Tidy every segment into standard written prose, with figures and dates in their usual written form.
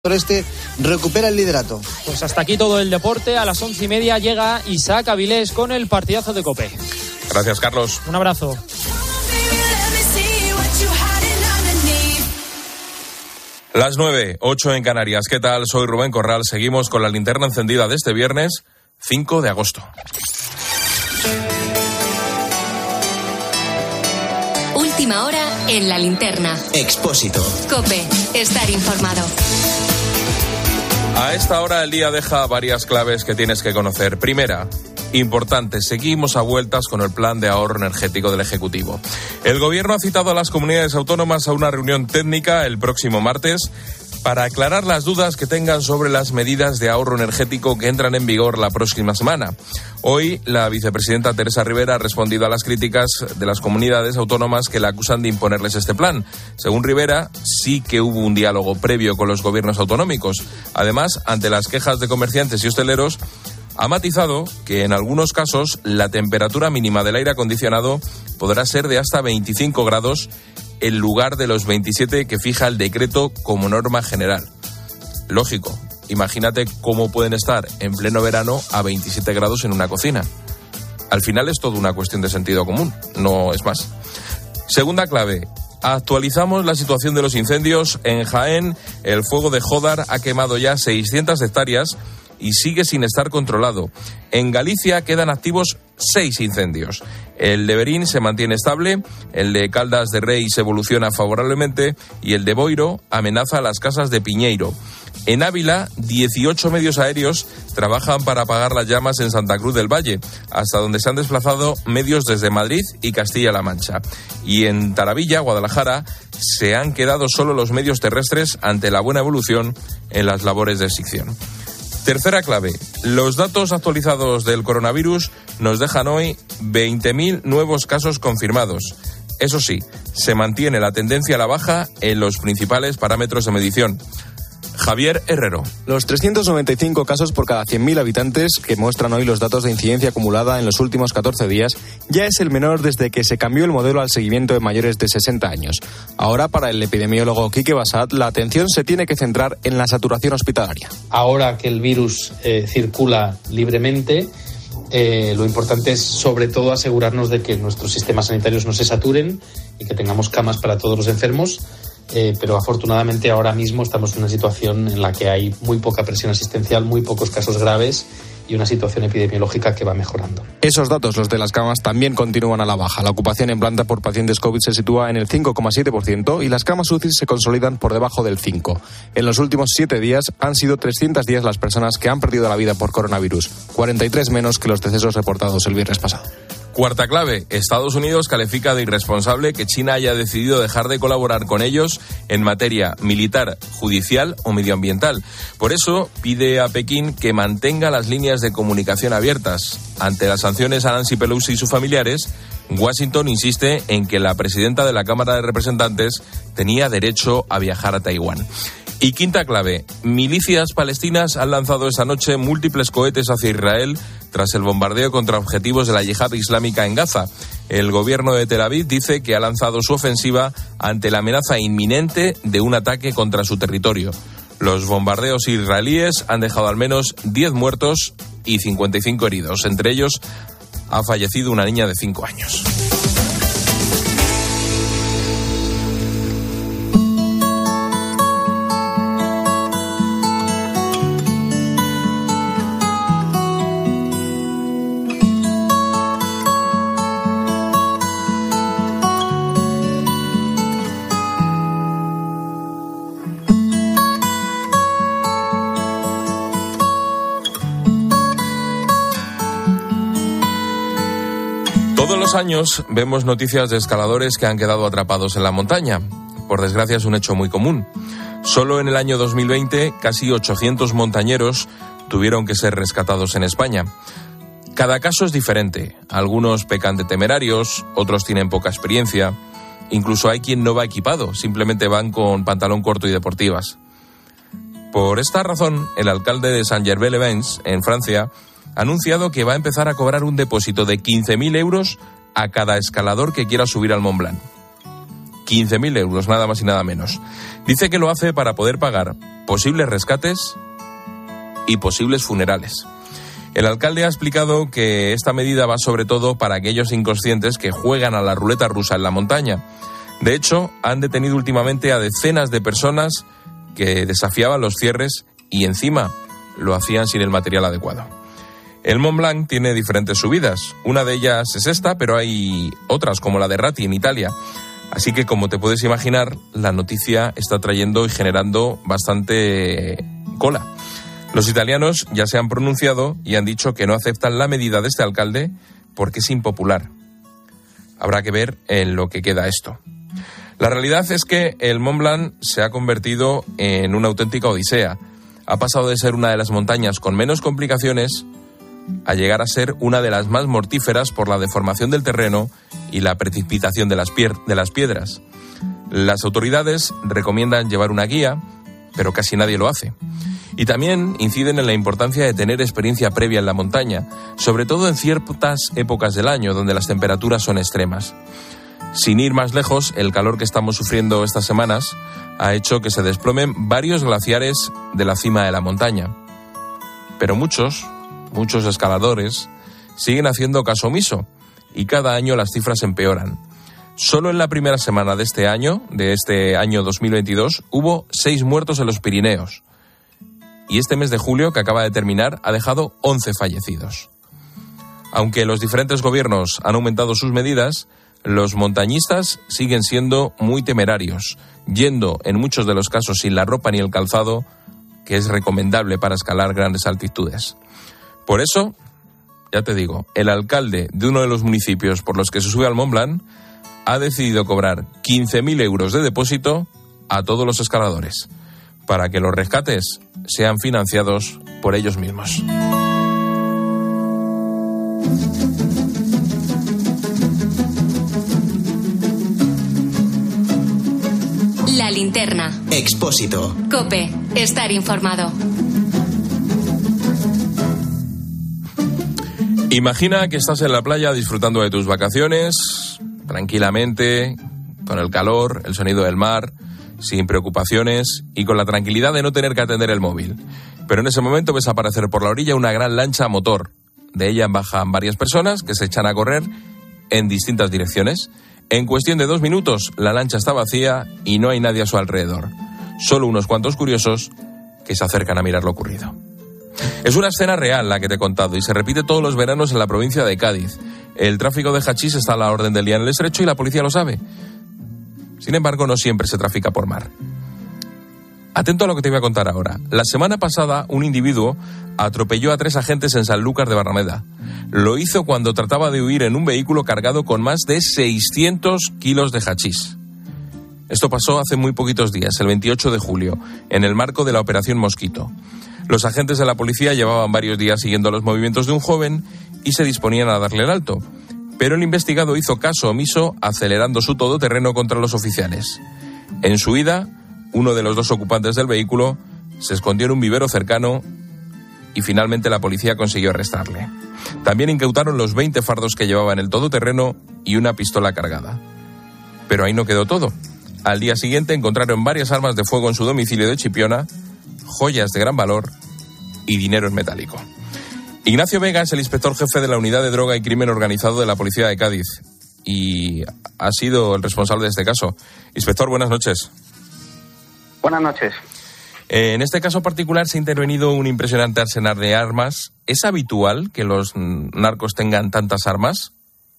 Este recupera el liderato. Pues hasta aquí todo el deporte. A las 11:30 llega Isaac Avilés con el partidazo de COPE. Gracias, Carlos. Un abrazo. Las 9:08 en Canarias. ¿Qué tal? Soy Rubén Corral. Seguimos con la linterna encendida de este viernes 5 de agosto. Última hora en la linterna. Expósito. COPE. Estar informado. A esta hora el día deja varias claves que tienes que conocer. Primera, importante, seguimos a vueltas con el plan de ahorro energético del Ejecutivo. El Gobierno ha citado a las comunidades autónomas a una reunión técnica el próximo martes para aclarar las dudas que tengan sobre las medidas de ahorro energético que entran en vigor la próxima semana. Hoy, la vicepresidenta Teresa Rivera ha respondido a las críticas de las comunidades autónomas que la acusan de imponerles este plan. Según Rivera, sí que hubo un diálogo previo con los gobiernos autonómicos. Además, ante las quejas de comerciantes y hosteleros, ha matizado que en algunos casos la temperatura mínima del aire acondicionado podrá ser de hasta 25 grados en lugar de los 27 que fija el decreto como norma general. Lógico, imagínate cómo pueden estar en pleno verano a 27 grados en una cocina. Al final es todo una cuestión de sentido común, no es más. Segunda clave, actualizamos la situación de los incendios. En Jaén, el fuego de Jódar ha quemado ya 600 hectáreas y sigue sin estar controlado. En Galicia quedan activos 6 incendios. El de Berín se mantiene estable, el de Caldas de Reis evoluciona favorablemente y el de Boiro amenaza a las casas de Piñeiro. En Ávila, 18 medios aéreos trabajan para apagar las llamas en Santa Cruz del Valle, hasta donde se han desplazado medios desde Madrid y Castilla-La Mancha. Y en Taravilla, Guadalajara, se han quedado solo los medios terrestres ante la buena evolución en las labores de extinción. Tercera clave, los datos actualizados del coronavirus nos dejan hoy 20.000 nuevos casos confirmados. Eso sí, se mantiene la tendencia a la baja en los principales parámetros de medición. Javier Herrero. Los 395 casos por cada 100.000 habitantes que muestran hoy los datos de incidencia acumulada en los últimos 14 días ya es el menor desde que se cambió el modelo al seguimiento de mayores de 60 años. Ahora, para el epidemiólogo Quique Bassat, la atención se tiene que centrar en la saturación hospitalaria. Ahora que el virus circula libremente, lo importante es sobre todo asegurarnos de que nuestros sistemas sanitarios no se saturen y que tengamos camas para todos los enfermos. Pero afortunadamente ahora mismo estamos en una situación en la que hay muy poca presión asistencial, muy pocos casos graves y una situación epidemiológica que va mejorando. Esos datos, los de las camas, también continúan a la baja. La ocupación en planta por pacientes COVID se sitúa en el 5,7% y las camas UCI se consolidan por debajo del 5%. En los últimos 7 días han sido 310 las personas que han perdido la vida por coronavirus, 43 menos que los decesos reportados el viernes pasado. Cuarta clave, Estados Unidos califica de irresponsable que China haya decidido dejar de colaborar con ellos en materia militar, judicial o medioambiental. Por eso pide a Pekín que mantenga las líneas de comunicación abiertas. Ante las sanciones a Nancy Pelosi y sus familiares, Washington insiste en que la presidenta de la Cámara de Representantes tenía derecho a viajar a Taiwán. Y quinta clave, milicias palestinas han lanzado esta noche múltiples cohetes hacia Israel tras el bombardeo contra objetivos de la yihad islámica en Gaza. El gobierno de Tel Aviv dice que ha lanzado su ofensiva ante la amenaza inminente de un ataque contra su territorio. Los bombardeos israelíes han dejado al menos 10 muertos y 55 heridos. Entre ellos ha fallecido una niña de 5 años. Todos los años vemos noticias de escaladores que han quedado atrapados en la montaña. Por desgracia es un hecho muy común. Solo en el año 2020 casi 800 montañeros tuvieron que ser rescatados en España. Cada caso es diferente. Algunos pecan de temerarios, otros tienen poca experiencia. Incluso hay quien no va equipado, simplemente van con pantalón corto y deportivas. Por esta razón, el alcalde de Saint-Gervais-les-Bains, en Francia, ha anunciado que va a empezar a cobrar un depósito de 15.000 euros a cada escalador que quiera subir al Mont Blanc. 15.000 euros, nada más y nada menos. Dice que lo hace para poder pagar posibles rescates y posibles funerales. El alcalde ha explicado que esta medida va sobre todo para aquellos inconscientes que juegan a la ruleta rusa en la montaña. De hecho, han detenido últimamente a decenas de personas que desafiaban los cierres y encima lo hacían sin el material adecuado. El Mont Blanc tiene diferentes subidas. Una de ellas es esta, pero hay otras como la de Rati en Italia. Así que, como te puedes imaginar, la noticia está trayendo y generando bastante cola. Los italianos ya se han pronunciado y han dicho que no aceptan la medida de este alcalde porque es impopular. Habrá que ver en lo que queda esto. La realidad es que el Mont Blanc se ha convertido en una auténtica odisea. Ha pasado de ser una de las montañas con menos complicaciones a llegar a ser una de las más mortíferas por la deformación del terreno y la precipitación de las piedras. Las autoridades recomiendan llevar una guía, pero casi nadie lo hace. Y también inciden en la importancia de tener experiencia previa en la montaña, sobre todo en ciertas épocas del año donde las temperaturas son extremas. Sin ir más lejos, el calor que estamos sufriendo estas semanas ha hecho que se desplomen varios glaciares de la cima de la montaña. Pero muchos escaladores siguen haciendo caso omiso y cada año las cifras empeoran. Solo en la primera semana de este año 2022, hubo 6 muertos en los Pirineos. Y este mes de julio, que acaba de terminar, ha dejado 11 fallecidos. Aunque los diferentes gobiernos han aumentado sus medidas, los montañistas siguen siendo muy temerarios, yendo en muchos de los casos sin la ropa ni el calzado que es recomendable para escalar grandes altitudes. Por eso, ya te digo, el alcalde de uno de los municipios por los que se sube al Mont Blanc ha decidido cobrar 15.000 euros de depósito a todos los escaladores, para que los rescates sean financiados por ellos mismos. La linterna. Expósito. COPE. Estar informado. Imagina que estás en la playa disfrutando de tus vacaciones, tranquilamente, con el calor, el sonido del mar, sin preocupaciones y con la tranquilidad de no tener que atender el móvil. Pero en ese momento ves aparecer por la orilla una gran lancha a motor. De ella bajan varias personas que se echan a correr en distintas direcciones. En cuestión de 2 minutos, la lancha está vacía y no hay nadie a su alrededor. Solo unos cuantos curiosos que se acercan a mirar lo ocurrido. Es una escena real la que te he contado y se repite todos los veranos en la provincia de Cádiz. El tráfico de hachís está a la orden del día en el estrecho y la policía lo sabe. Sin embargo, no siempre se trafica por mar. Atento a lo que te voy a contar ahora. La semana pasada, un individuo atropelló a 3 agentes en Sanlúcar de Barrameda. Lo hizo cuando trataba de huir en un vehículo cargado con más de 600 kilos de hachís. Esto pasó hace muy poquitos días, el 28 de julio, en el marco de la Operación Mosquito. Los agentes de la policía llevaban varios días siguiendo los movimientos de un joven y se disponían a darle el alto. Pero el investigado hizo caso omiso, acelerando su todoterreno contra los oficiales. En su huida, uno de los 2 ocupantes del vehículo se escondió en un vivero cercano y finalmente la policía consiguió arrestarle. También incautaron los 20 fardos que llevaba en el todoterreno y una pistola cargada. Pero ahí no quedó todo. Al día siguiente encontraron varias armas de fuego en su domicilio de Chipiona, joyas de gran valor y dinero en metálico. Ignacio Vega es el inspector jefe de la Unidad de Droga y Crimen Organizado de la Policía de Cádiz y ha sido el responsable de este caso. Inspector, buenas noches. Buenas noches. En este caso particular se ha intervenido un impresionante arsenal de armas. ¿Es habitual que los narcos tengan tantas armas?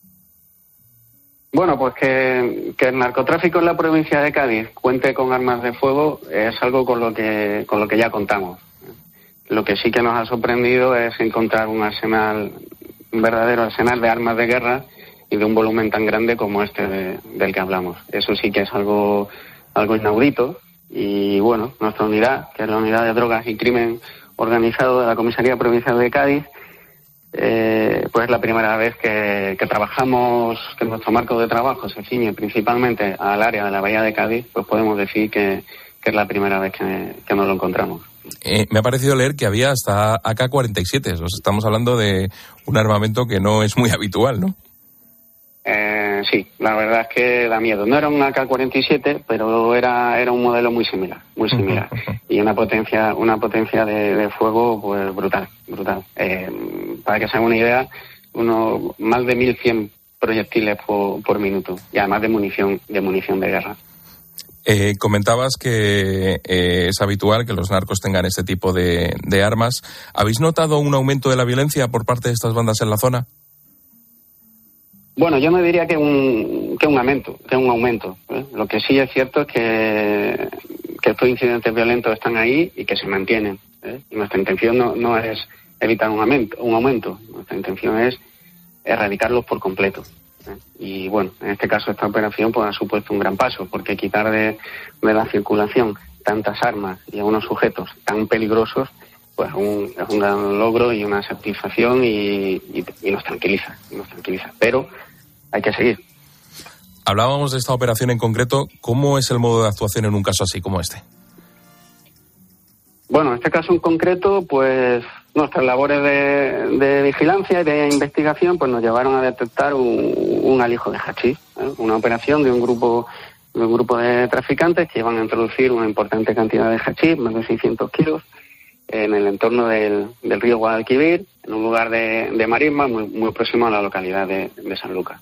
Bueno, pues que el narcotráfico en la provincia de Cádiz cuente con armas de fuego es algo con lo que ya contamos. Lo que sí que nos ha sorprendido es encontrar un verdadero arsenal de armas de guerra y de un volumen tan grande como este del que hablamos. Eso sí que es algo inaudito y bueno, nuestra unidad, que es la Unidad de Drogas y Crimen Organizado de la Comisaría Provincial de Cádiz, pues es la primera vez que trabajamos, que nuestro marco de trabajo se ciñe principalmente al área de la Bahía de Cádiz, pues podemos decir que es la primera vez que nos lo encontramos. Me ha parecido leer que había hasta AK-47, estamos hablando de un armamento que no es muy habitual, ¿no? Sí, la verdad es que da miedo. No era un AK-47, pero era un modelo muy similar. Y una potencia de fuego pues brutal. Para que se hagan una idea, más de 1.100 proyectiles por minuto, y además de munición de guerra. Comentabas que es habitual que los narcos tengan este tipo de armas. ¿Habéis notado un aumento de la violencia por parte de estas bandas en la zona? Bueno, yo no diría que un aumento. Lo que sí es cierto es que estos incidentes violentos están ahí y que se mantienen. Y nuestra intención no es evitar un aumento. Nuestra intención es erradicarlos por completo. Y bueno, en este caso esta operación pues ha supuesto un gran paso, porque quitar de la circulación tantas armas y a unos sujetos tan peligrosos pues es un gran logro y una satisfacción y nos tranquiliza. Pero hay que seguir. Hablábamos de esta operación en concreto. ¿Cómo es el modo de actuación en un caso así como este? Bueno, en este caso en concreto, pues nuestras labores de vigilancia y de investigación pues nos llevaron a detectar un alijo de hachís, una operación de un grupo de traficantes que iban a introducir una importante cantidad de hachís, más de 600 kilos, en el entorno del río Guadalquivir, en un lugar de marisma muy próximo a la localidad de San Lucas.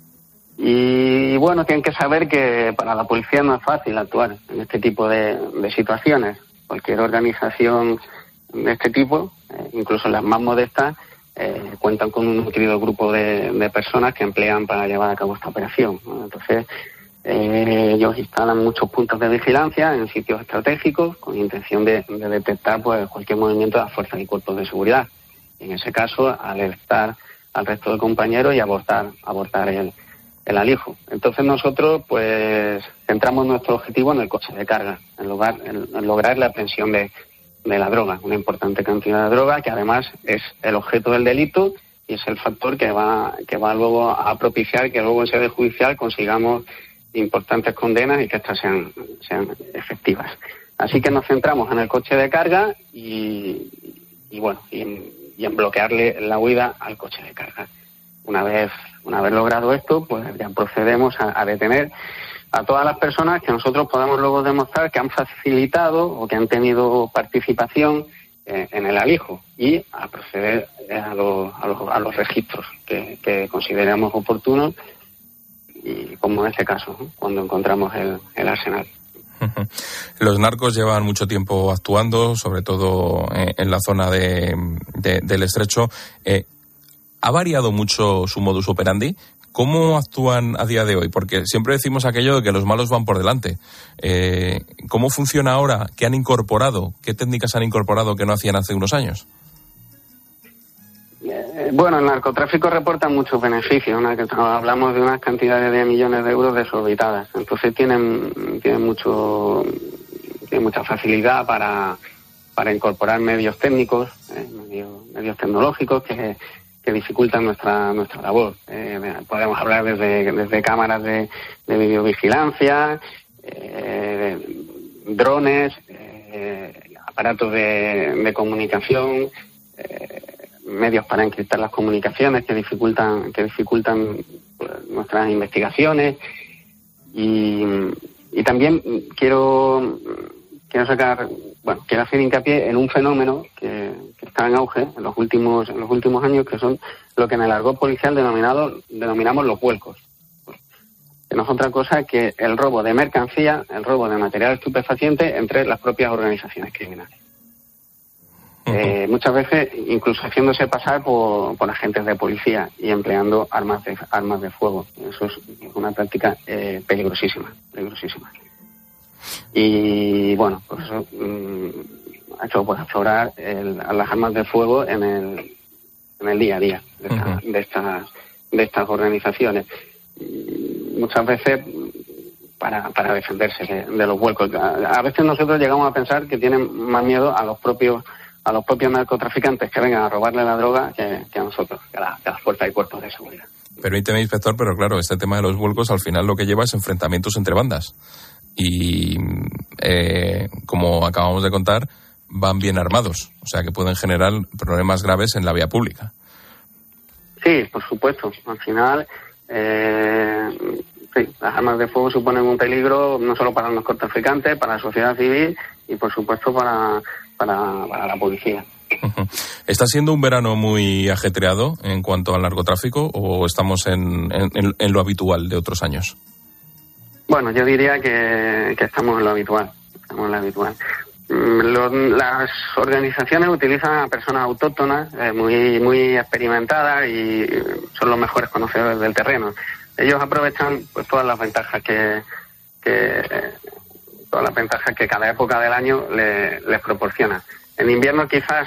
Y bueno, tienen que saber que para la policía no es fácil actuar en este tipo de situaciones. Cualquier organización de este tipo, incluso las más modestas, cuentan con un nutrido grupo de personas que emplean para llevar a cabo esta operación, ¿no? Entonces, ellos instalan muchos puntos de vigilancia en sitios estratégicos con intención de detectar pues cualquier movimiento de las fuerzas y cuerpos de seguridad. Y en ese caso, alertar al resto de compañeros y abortar el alijo. Entonces nosotros pues centramos nuestro objetivo en el coche de carga, en lograr la aprehensión de la droga, una importante cantidad de droga que además es el objeto del delito y es el factor que va luego a propiciar que luego en sede judicial consigamos importantes condenas y que estas sean efectivas. Así que nos centramos en el coche de carga y en bloquearle la huida al coche de carga. Una vez logrado esto, pues ya procedemos a detener a todas las personas que nosotros podamos luego demostrar que han facilitado o que han tenido participación en el alijo y a proceder a los registros que consideramos oportunos, y como en este caso, ¿no? Cuando encontramos el arsenal. Los narcos llevan mucho tiempo actuando, sobre todo en la zona del Estrecho. ¿Ha variado mucho su modus operandi? ¿Cómo actúan a día de hoy? Porque siempre decimos aquello de que los malos van por delante. ¿Cómo funciona ahora? ¿Qué han incorporado? ¿Qué técnicas han incorporado que no hacían hace unos años? Bueno, el narcotráfico reporta muchos beneficios, ¿no? Que hablamos de unas cantidades de millones de euros desorbitadas. Entonces tienen mucha facilidad para incorporar medios técnicos, medios tecnológicos que dificultan nuestra labor. Podemos hablar desde cámaras de videovigilancia, drones, aparatos de comunicación, medios para encriptar las comunicaciones que dificultan pues, nuestras investigaciones, y también quiero hacer hincapié en un fenómeno que está en auge en los últimos años, que son lo que en el argot policial denominamos los vuelcos, que no es otra cosa que el robo de mercancía, el robo de material estupefaciente entre las propias organizaciones criminales. Muchas veces incluso haciéndose pasar por agentes de policía y empleando armas de fuego. Eso es una práctica peligrosísima. Y bueno, pues eso ha hecho pues aflorar las armas de fuego en el día a día de estas organizaciones. Muchas veces para defenderse de los vuelcos. A veces nosotros llegamos a pensar que tienen más miedo a los propios narcotraficantes que vengan a robarle la droga que a nosotros, que a las fuerzas y cuerpos de seguridad. Permíteme, inspector, pero claro, este tema de los vuelcos al final lo que lleva es enfrentamientos entre bandas. Y como acabamos de contar, van bien armados, o sea que pueden generar problemas graves en la vía pública. Sí, por supuesto. Al final, Sí, las armas de fuego suponen un peligro no solo para los narcotraficantes, para la sociedad civil y, por supuesto, para la policía. ¿Está siendo un verano muy ajetreado en cuanto al narcotráfico o estamos en lo habitual de otros años? Bueno, yo diría que estamos en lo habitual. Las organizaciones utilizan a personas autóctonas muy experimentadas y son los mejores conocedores del terreno. Ellos aprovechan pues todas las ventajas que cada época del año les proporciona. En invierno quizás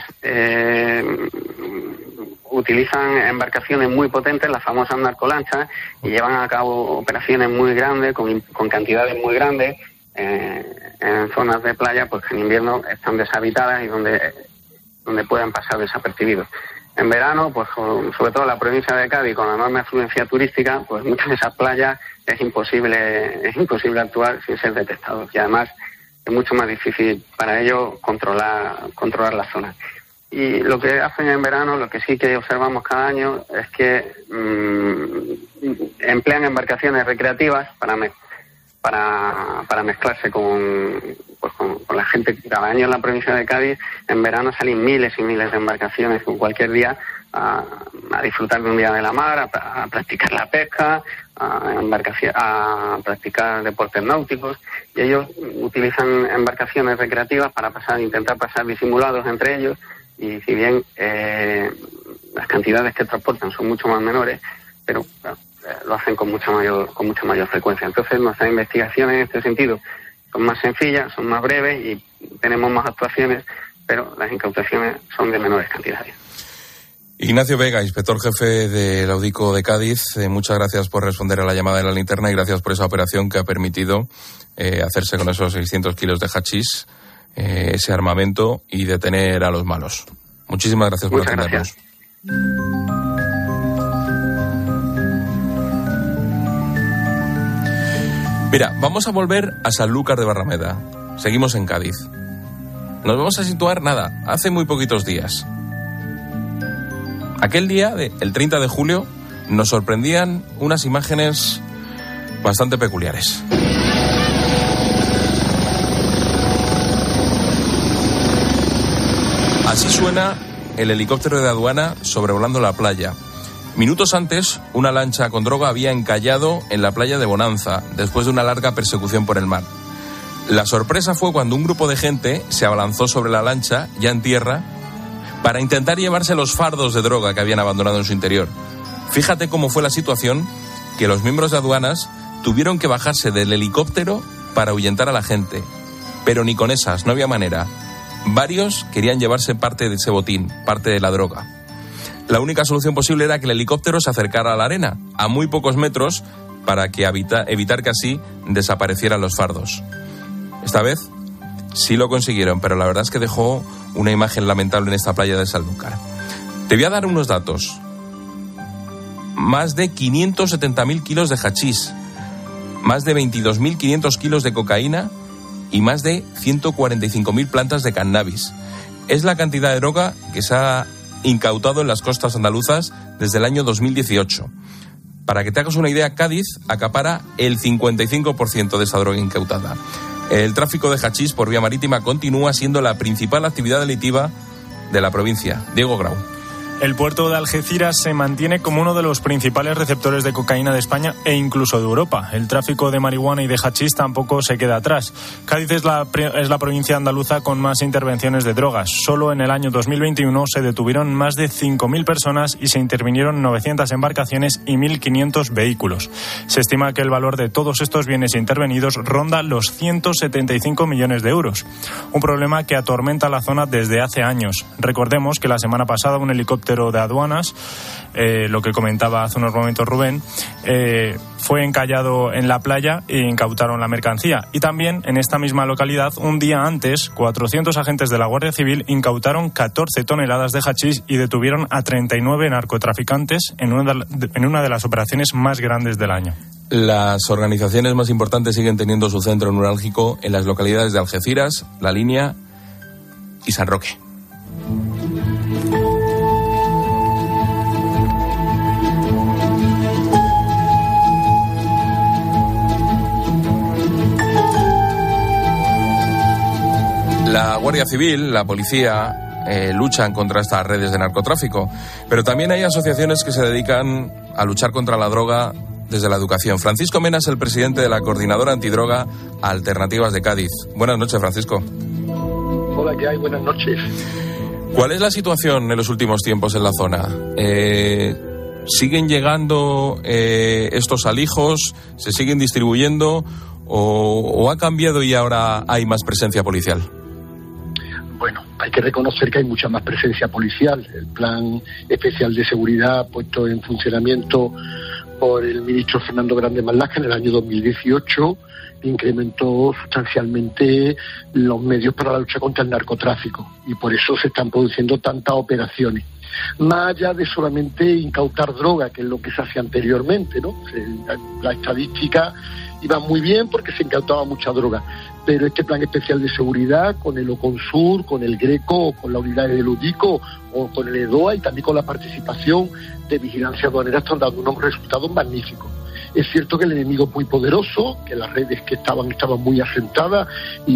utilizan embarcaciones muy potentes, las famosas narcolanchas, y llevan a cabo operaciones muy grandes, con cantidades muy grandes, en zonas de playa pues que en invierno están deshabitadas y donde pueden pasar desapercibidos. En verano, pues sobre todo en la provincia de Cádiz, con la enorme afluencia turística, pues muchas de esas playas es imposible actuar sin ser detectados. Y además es mucho más difícil para ellos controlar la zona. Y lo que hacen en verano, lo que sí que observamos cada año, es que emplean embarcaciones recreativas para mezclarse con la gente. Cada año en la provincia de Cádiz, en verano salen miles y miles de embarcaciones con cualquier día a disfrutar de un día de la mar, a practicar la pesca, a practicar deportes náuticos, y ellos utilizan embarcaciones recreativas para intentar pasar disimulados entre ellos, y si bien las cantidades que transportan son mucho más menores, pero lo hacen con mucha mayor frecuencia. Entonces nuestras investigaciones en este sentido son más sencillas, son más breves y tenemos más actuaciones, pero las incautaciones son de menores cantidades. Ignacio Vega, inspector jefe del Audico de Cádiz, muchas gracias por responder a la llamada de la linterna y gracias por esa operación que ha permitido hacerse con esos 600 kilos de hachís, ese armamento, y detener a los malos. Muchísimas gracias por atendernos. Mira, vamos a volver a Sanlúcar de Barrameda. Seguimos en Cádiz. Nos vamos a situar, hace muy poquitos días. Aquel día, el 30 de julio, nos sorprendían unas imágenes bastante peculiares. Así suena el helicóptero de aduana sobrevolando la playa. Minutos antes, una lancha con droga había encallado en la playa de Bonanza, después de una larga persecución por el mar. La sorpresa fue cuando un grupo de gente se abalanzó sobre la lancha, ya en tierra, para intentar llevarse los fardos de droga que habían abandonado en su interior. Fíjate cómo fue la situación, que los miembros de aduanas tuvieron que bajarse del helicóptero para ahuyentar a la gente. Pero ni con esas, no había manera. Varios querían llevarse parte de ese botín, parte de la droga. La única solución posible era que el helicóptero se acercara a la arena, a muy pocos metros, para que evitar que así desaparecieran los fardos. Esta vez sí lo consiguieron, pero la verdad es que dejó una imagen lamentable en esta playa de Sanlúcar. Te voy a dar unos datos. Más de 570.000 kilos de hachís, más de 22.500 kilos de cocaína y más de 145.000 plantas de cannabis. Es la cantidad de droga que se ha incautado en las costas andaluzas desde el año 2018. Para que te hagas una idea, Cádiz acapara el 55% de esa droga incautada. El tráfico de hachís por vía marítima continúa siendo la principal actividad delictiva de la provincia. Diego Grau. El puerto de Algeciras se mantiene como uno de los principales receptores de cocaína de España e incluso de Europa. El tráfico de marihuana y de hachís tampoco se queda atrás. Cádiz es la provincia andaluza con más intervenciones de drogas. Solo en el año 2021 se detuvieron más de 5.000 personas y se intervinieron 900 embarcaciones y 1.500 vehículos. Se estima que el valor de todos estos bienes intervenidos ronda los 175 millones de euros. Un problema que atormenta la zona desde hace años. Recordemos que la semana pasada un helicóptero de aduanas, lo que comentaba hace unos momentos Rubén, fue encallado en la playa e incautaron la mercancía. Y también en esta misma localidad, un día antes, 400 agentes de la Guardia Civil incautaron 14 toneladas de hachís y detuvieron a 39 narcotraficantes en una de las operaciones más grandes del año. Las organizaciones más importantes siguen teniendo su centro neurálgico en las localidades de Algeciras, La Línea y San Roque. Guardia Civil, la policía, luchan contra estas redes de narcotráfico, pero también hay asociaciones que se dedican a luchar contra la droga desde la educación. Francisco Mena es el presidente de la Coordinadora Antidroga Alternativas de Cádiz. Buenas noches, Francisco. Hola, ¿qué hay? Buenas noches. ¿Cuál es la situación en los últimos tiempos en la zona? ¿Siguen llegando estos alijos? ¿Se siguen distribuyendo? ¿O ha cambiado y ahora hay más presencia policial? Bueno, hay que reconocer que hay mucha más presencia policial. El Plan Especial de Seguridad puesto en funcionamiento por el ministro Fernando Grande Marlaska en el año 2018 incrementó sustancialmente los medios para la lucha contra el narcotráfico y por eso se están produciendo tantas operaciones. Más allá de solamente incautar droga, que es lo que se hacía anteriormente, ¿no? La estadística iba muy bien porque se incautaba mucha droga, pero este plan especial de seguridad con el OCONSUR, con el Greco, con la unidad de Ludico o con el EDOA y también con la participación de vigilancia aduanera están dando unos resultados magníficos. Es cierto que el enemigo es muy poderoso, que las redes que estaban muy asentadas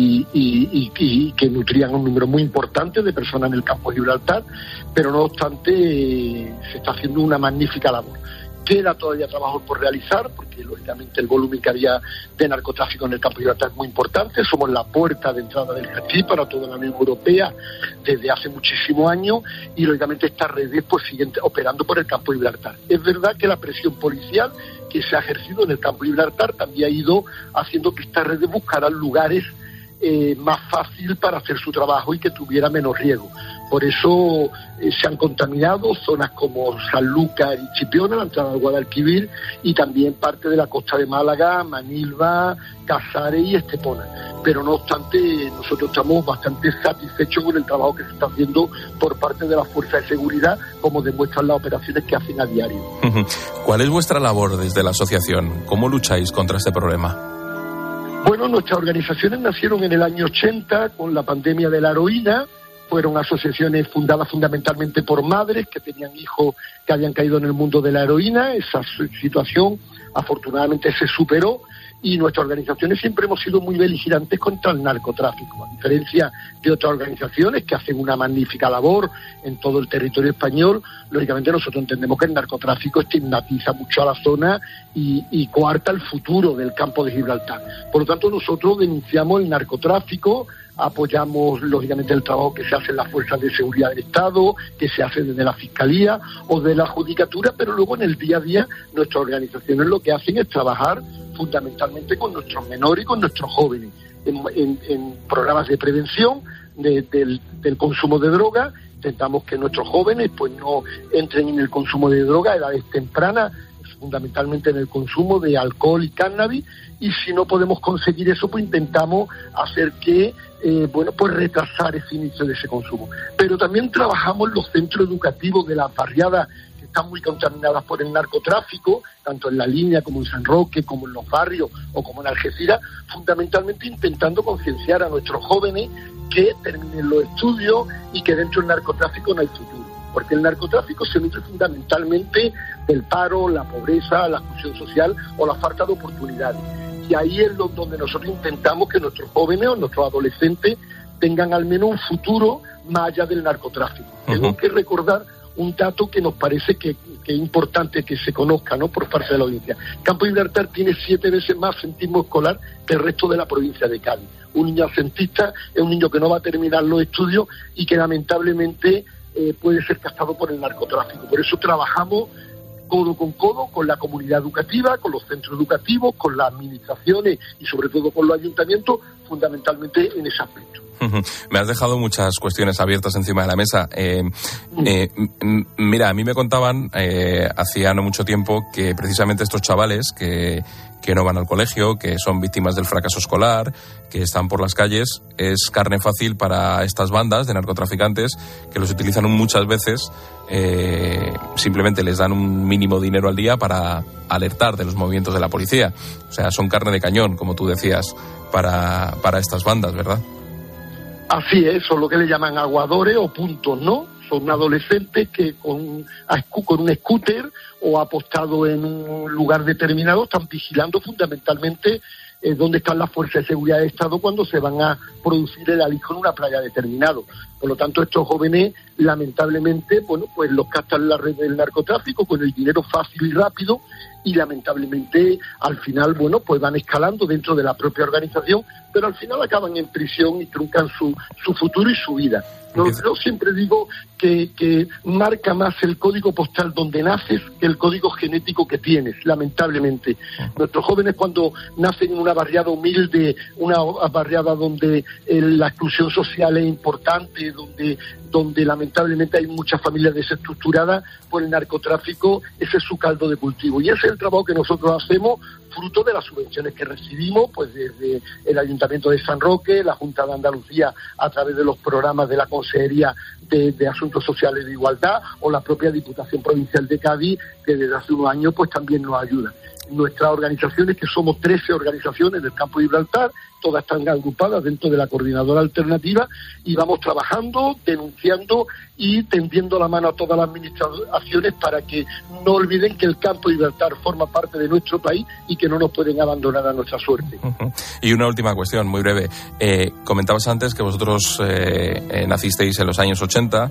y que nutrían un número muy importante de personas en el campo de Gibraltar, pero no obstante se está haciendo una magnífica labor. Queda todavía trabajo por realizar, porque lógicamente el volumen que había de narcotráfico en el campo de Gibraltar es muy importante. Somos la puerta de entrada del hachís para toda la Unión Europea desde hace muchísimos años y lógicamente estas redes pues siguen operando por el campo de Gibraltar. Es verdad que la presión policial que se ha ejercido en el campo de Gibraltar también ha ido haciendo que estas redes buscaran lugares más fácil para hacer su trabajo y que tuviera menos riesgo. Por eso se han contaminado zonas como Sanlúcar y Chipiona, la entrada del Guadalquivir, y también parte de la costa de Málaga, Manilva, Casares y Estepona. Pero no obstante, nosotros estamos bastante satisfechos con el trabajo que se está haciendo por parte de las fuerzas de seguridad, como demuestran las operaciones que hacen a diario. ¿Cuál es vuestra labor desde la asociación? ¿Cómo lucháis contra este problema? Bueno, nuestras organizaciones nacieron en el año 80 con la pandemia de la heroína. Fueron asociaciones fundadas fundamentalmente por madres que tenían hijos que habían caído en el mundo de la heroína. Esa situación afortunadamente se superó y nuestras organizaciones siempre hemos sido muy beligerantes contra el narcotráfico. A diferencia de otras organizaciones que hacen una magnífica labor en todo el territorio español, lógicamente nosotros entendemos que el narcotráfico estigmatiza mucho a la zona y coarta el futuro del campo de Gibraltar. Por lo tanto, nosotros denunciamos el narcotráfico, apoyamos lógicamente el trabajo que se hace en las fuerzas de seguridad del Estado, que se hace desde la Fiscalía o de la Judicatura, pero luego en el día a día nuestras organizaciones lo que hacen es trabajar fundamentalmente con nuestros menores y con nuestros jóvenes en programas de prevención del consumo de droga. Intentamos que nuestros jóvenes pues no entren en el consumo de droga a edades tempranas, fundamentalmente en el consumo de alcohol y cannabis, y si no podemos conseguir eso, pues intentamos hacer que pues retrasar ese inicio de ese consumo. Pero también trabajamos en los centros educativos de las barriadas que están muy contaminadas por el narcotráfico, tanto en La Línea como en San Roque, como en los barrios o como en Algeciras, fundamentalmente intentando concienciar a nuestros jóvenes que terminen los estudios y que dentro del narcotráfico no hay futuro. Porque el narcotráfico se nutre fundamentalmente del paro, la pobreza, la exclusión social o la falta de oportunidades. Y ahí es donde nosotros intentamos que nuestros jóvenes o nuestros adolescentes tengan al menos un futuro más allá del narcotráfico. Tengo que recordar un dato que nos parece que es importante que se conozca, ¿no?, por parte de la audiencia. Campo de Gibraltar tiene 7 veces más absentismo escolar que el resto de la provincia de Cádiz. Un niño absentista es un niño que no va a terminar los estudios y que lamentablemente puede ser captado por el narcotráfico. Por eso trabajamos codo con la comunidad educativa, con los centros educativos, con las administraciones y sobre todo con los ayuntamientos, fundamentalmente en ese aspecto. Me has dejado muchas cuestiones abiertas encima de la mesa. Mira, a mí me contaban hacía no mucho tiempo que precisamente estos chavales que no van al colegio, que son víctimas del fracaso escolar, que están por las calles, es carne fácil para estas bandas de narcotraficantes que los utilizan muchas veces, simplemente les dan un mínimo dinero al día para alertar de los movimientos de la policía. O sea, son carne de cañón, como tú decías, para estas bandas, ¿verdad? Así es, son lo que le llaman aguadores o puntos, ¿no? Son adolescentes que con un scooter o apostado en un lugar determinado están vigilando fundamentalmente dónde están las fuerzas de seguridad de Estado cuando se van a producir el alijo en una playa determinado. Por lo tanto, estos jóvenes, lamentablemente, pues los captan la red del narcotráfico con el dinero fácil y rápido, y lamentablemente al final, pues van escalando dentro de la propia organización, pero al final acaban en prisión y truncan su futuro y su vida. Yo siempre digo que marca más el código postal donde naces que el código genético que tienes, lamentablemente. Nuestros jóvenes, cuando nacen en una barriada humilde, una barriada donde la exclusión social es importante, donde lamentablemente hay muchas familias desestructuradas, por el narcotráfico, ese es su caldo de cultivo. Y ese es el trabajo que nosotros hacemos, fruto de las subvenciones que recibimos, pues desde el Ayuntamiento de San Roque, la Junta de Andalucía a través de los programas de la Consejería de Asuntos Sociales de Igualdad, o la propia Diputación Provincial de Cádiz, que desde hace unos años pues también nos ayuda. Nuestras organizaciones, que somos 13 organizaciones del Campo de Gibraltar, todas están agrupadas dentro de la Coordinadora Alternativa, y vamos trabajando, denunciando y tendiendo la mano a todas las administraciones para que no olviden que el Campo de Gibraltar forma parte de nuestro país y que no nos pueden abandonar a nuestra suerte. Y una última cuestión, muy breve. Comentabas antes que vosotros nacisteis en los años 80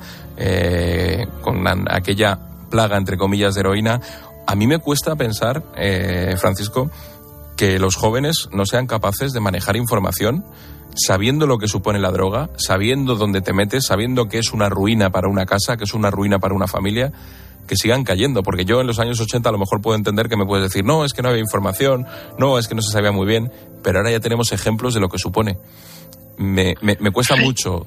con aquella plaga, entre comillas, de heroína. A mí me cuesta pensar, Francisco, que los jóvenes no sean capaces de manejar información sabiendo lo que supone la droga, sabiendo dónde te metes, sabiendo que es una ruina para una casa, que es una ruina para una familia, que sigan cayendo. Porque yo en los años 80 a lo mejor puedo entender que me puedes decir, no, es que no había información, no, es que no se sabía muy bien, pero ahora ya tenemos ejemplos de lo que supone. Me cuesta mucho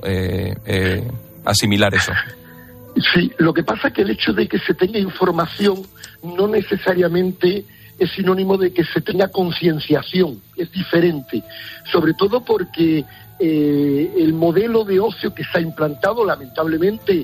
asimilar eso. Sí, lo que pasa es que el hecho de que se tenga información no necesariamente es sinónimo de que se tenga concienciación, es diferente, sobre todo porque el modelo de ocio que se ha implantado lamentablemente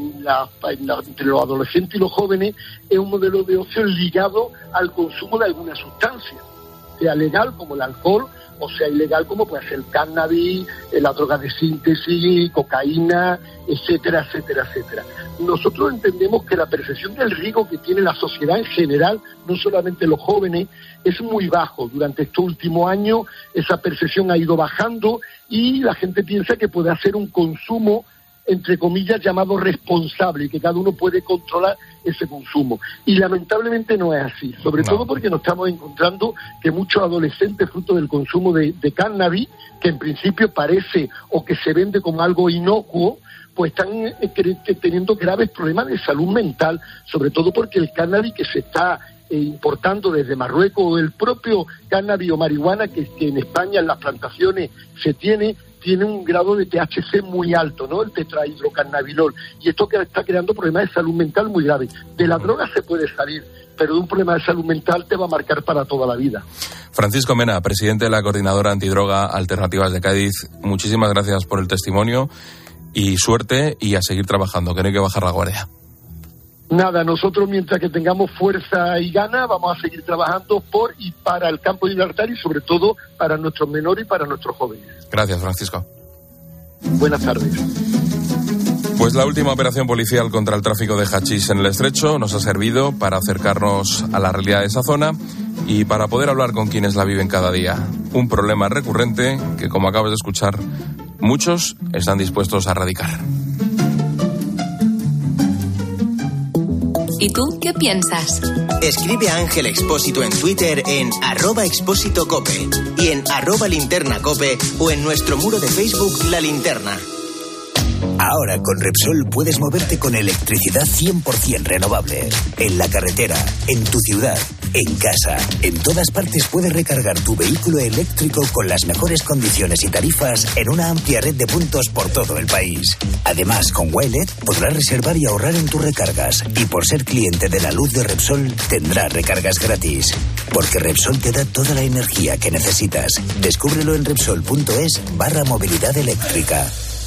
entre los adolescentes y los jóvenes es un modelo de ocio ligado al consumo de alguna sustancia, sea legal como el alcohol, o sea ilegal como puede ser el cannabis, la droga de síntesis, cocaína, etcétera, etcétera, etcétera. Nosotros entendemos que la percepción del riesgo que tiene la sociedad en general, no solamente los jóvenes, es muy bajo. Durante estos últimos años esa percepción ha ido bajando y la gente piensa que puede hacer un consumo, entre comillas, llamado responsable, y que cada uno puede controlar ese consumo. Y lamentablemente no es así, sobre todo porque nos estamos encontrando que muchos adolescentes, fruto del consumo de cannabis, que en principio parece o que se vende como algo inocuo, pues están teniendo graves problemas de salud mental, sobre todo porque el cannabis que se está importando desde Marruecos, o el propio cannabis o marihuana que en España en las plantaciones se tiene un grado de THC muy alto, ¿no? El tetrahidrocannabilol. Y esto que está creando problemas de salud mental muy graves. De la droga se puede salir, pero de un problema de salud mental te va a marcar para toda la vida. Francisco Mena, presidente de la Coordinadora Antidroga Alternativas de Cádiz, muchísimas gracias por el testimonio y suerte, y a seguir trabajando, que no hay que bajar la guardia. Nada, nosotros mientras que tengamos fuerza y gana vamos a seguir trabajando por y para el Campo de Gibraltar, y sobre todo para nuestros menores y para nuestros jóvenes. Gracias, Francisco. Buenas tardes. Pues la última operación policial contra el tráfico de hachís en el Estrecho nos ha servido para acercarnos a la realidad de esa zona y para poder hablar con quienes la viven cada día. Un problema recurrente que, como acabas de escuchar, muchos están dispuestos a erradicar. ¿Y tú qué piensas? Escribe a Ángel Expósito en Twitter en @expósitocope y en @linternacope, o en nuestro muro de Facebook La Linterna. Ahora con Repsol puedes moverte con electricidad 100% renovable. En la carretera, en tu ciudad, en casa, en todas partes puedes recargar tu vehículo eléctrico con las mejores condiciones y tarifas en una amplia red de puntos por todo el país. Además, con Wilet podrás reservar y ahorrar en tus recargas. Y por ser cliente de la luz de Repsol, tendrás recargas gratis. Porque Repsol te da toda la energía que necesitas. Descúbrelo en Repsol.es/movilidad eléctrica.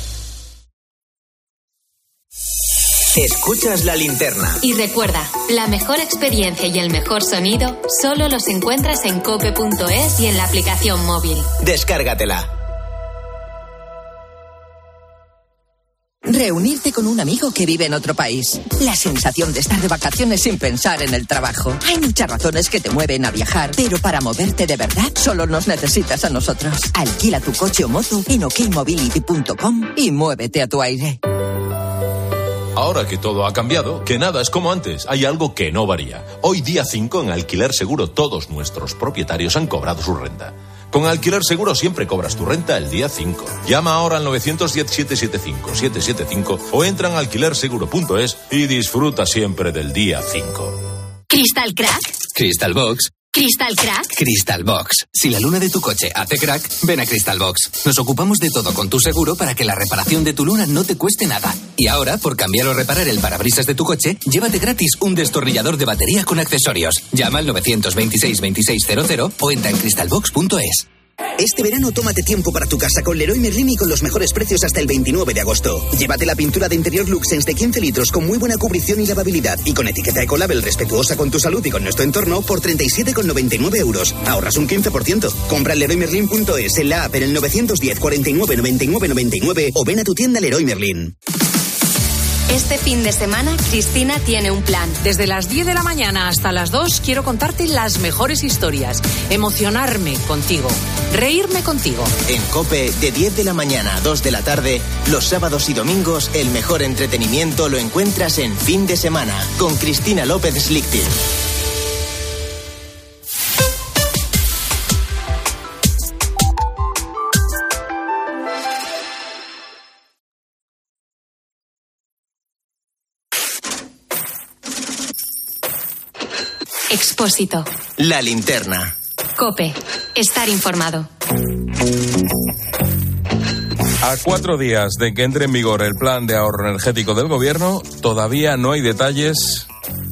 Escuchas La Linterna. Y recuerda, la mejor experiencia y el mejor sonido solo los encuentras en cope.es y en la aplicación móvil. Descárgatela. Reunirte con un amigo que vive en otro país. La sensación de estar de vacaciones sin pensar en el trabajo. Hay muchas razones que te mueven a viajar, pero para moverte de verdad solo nos necesitas a nosotros. Alquila tu coche o moto en okmobility.com y muévete a tu aire. Ahora que todo ha cambiado, que nada es como antes, hay algo que no varía. Hoy día 5 en Alquiler Seguro todos nuestros propietarios han cobrado su renta. Con Alquiler Seguro siempre cobras tu renta el día 5. Llama ahora al 910-775-775 o entra en alquilerseguro.es y disfruta siempre del día 5. ¿Crystal Crack? Crystal Box. ¿Crystal Crack? Crystal Box. Si la luna de tu coche hace crack, ven a Crystal Box. Nos ocupamos de todo con tu seguro para que la reparación de tu luna no te cueste nada. Y ahora, por cambiar o reparar el parabrisas de tu coche, llévate gratis un destornillador de batería con accesorios. Llama al 926-2600 o entra en crystalbox.es. Este verano tómate tiempo para tu casa con Leroy Merlin y con los mejores precios hasta el 29 de agosto. Llévate la pintura de interior Luxens de 15 litros con muy buena cubrición y lavabilidad y con etiqueta Ecolabel respetuosa con tu salud y con nuestro entorno por 37,99 euros. Ahorras un 15%. Compra en leroymerlin.es, en la app, en el 910 49 99 99 o ven a tu tienda Leroy Merlin. Este fin de semana, Cristina tiene un plan. Desde las 10 de la mañana hasta las 2 quiero contarte las mejores historias, emocionarme contigo, reírme contigo. En COPE, de 10 de la mañana a 2 de la tarde, los sábados y domingos, el mejor entretenimiento lo encuentras en Fin de Semana, con Cristina López Slichting. Expósito. La linterna. COPE. Estar informado. A 4 días de que entre en vigor el plan de ahorro energético del Gobierno, todavía no hay detalles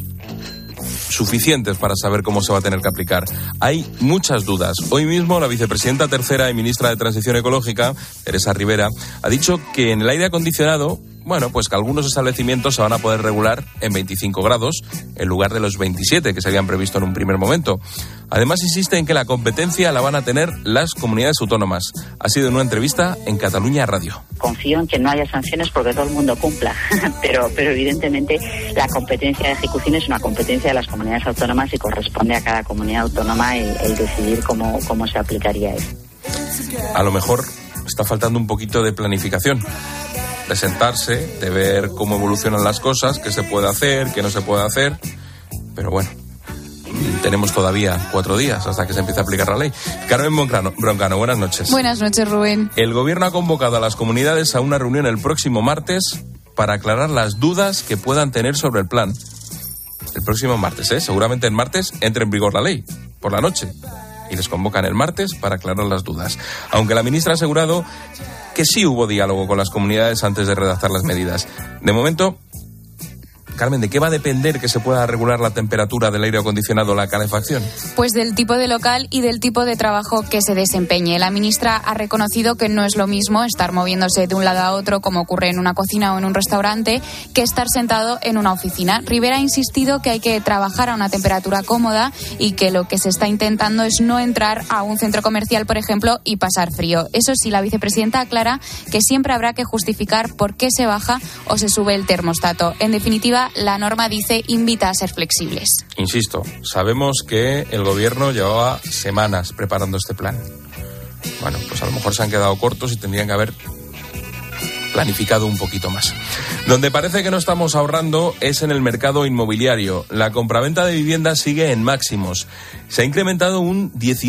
suficientes para saber cómo se va a tener que aplicar. Hay muchas dudas. Hoy mismo la vicepresidenta tercera y ministra de Transición Ecológica, Teresa Rivera, ha dicho que en el aire acondicionado, pues que algunos establecimientos se van a poder regular en 25 grados en lugar de los 27 que se habían previsto en un primer momento. Además, insiste en que la competencia la van a tener las comunidades autónomas. Ha sido en una entrevista en Cataluña Radio. Confío en que no haya sanciones porque todo el mundo cumpla, pero evidentemente la competencia de ejecución es una competencia de las comunidades autónomas y corresponde a cada comunidad autónoma el decidir cómo se aplicaría eso. A lo mejor está faltando un poquito de planificación, de sentarse, de ver cómo evolucionan las cosas, qué se puede hacer, qué no se puede hacer, pero bueno, tenemos todavía 4 días hasta que se empiece a aplicar la ley. Carmen Broncano, buenas noches. Buenas noches, Rubén. El Gobierno ha convocado a las comunidades a una reunión el próximo martes para aclarar las dudas que puedan tener sobre el plan. El próximo martes, seguramente el martes entre en vigor la ley, por la noche, y les convocan el martes para aclarar las dudas. Aunque la ministra ha asegurado que sí hubo diálogo con las comunidades antes de redactar las medidas. De momento, Carmen, ¿de qué va a depender que se pueda regular la temperatura del aire acondicionado o la calefacción? Pues del tipo de local y del tipo de trabajo que se desempeñe. La ministra ha reconocido que no es lo mismo estar moviéndose de un lado a otro, como ocurre en una cocina o en un restaurante, que estar sentado en una oficina. Rivera ha insistido que hay que trabajar a una temperatura cómoda y que lo que se está intentando es no entrar a un centro comercial, por ejemplo, y pasar frío. Eso sí, la vicepresidenta aclara que siempre habrá que justificar por qué se baja o se sube el termostato. En definitiva, la norma dice invita a ser flexibles. Insisto, sabemos que el Gobierno llevaba semanas preparando este plan. Bueno, pues a lo mejor se han quedado cortos y tendrían que haber planificado un poquito más. Donde parece que no estamos ahorrando es en el mercado inmobiliario. La compraventa de viviendas sigue en máximos. Se ha incrementado un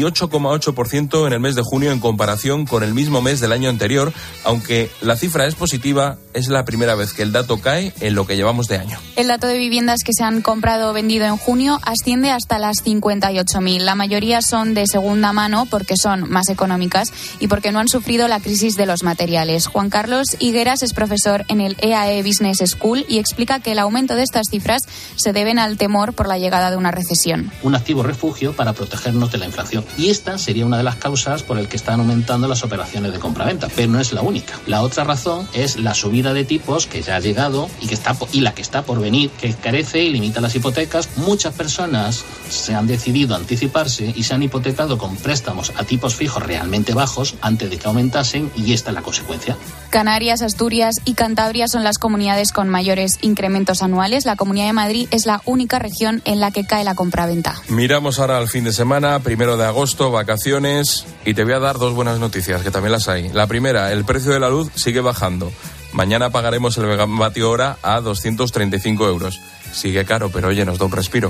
18,8% en el mes de junio en comparación con el mismo mes del año anterior, aunque la cifra es positiva, es la primera vez que el dato cae en lo que llevamos de año. El dato de viviendas que se han comprado o vendido en junio asciende hasta las 58.000. La mayoría son de segunda mano porque son más económicas y porque no han sufrido la crisis de los materiales. Juan Carlos Higueras es profesor en el EAE Business School y explica que el aumento de estas cifras se deben al temor por la llegada de una recesión. Un activo refugio precio para protegernos de la inflación. Y esta sería una de las causas por el que están aumentando las operaciones de compraventa, pero no es la única. La otra razón es la subida de tipos que ya ha llegado y la que está por venir, que carece y limita las hipotecas. Muchas personas se han decidido anticiparse y se han hipotecado con préstamos a tipos fijos realmente bajos antes de que aumentasen, y esta es la consecuencia. Canarias, Asturias y Cantabria son las comunidades con mayores incrementos anuales. La Comunidad de Madrid es la única región en la que cae la compraventa. Miramos ahora al fin de semana, 1 de agosto, vacaciones, y te voy a dar 2 buenas noticias, que también las hay. La primera, el precio de la luz sigue bajando. Mañana pagaremos el megavatio hora a 235 euros. Sigue caro, pero oye, nos da un respiro.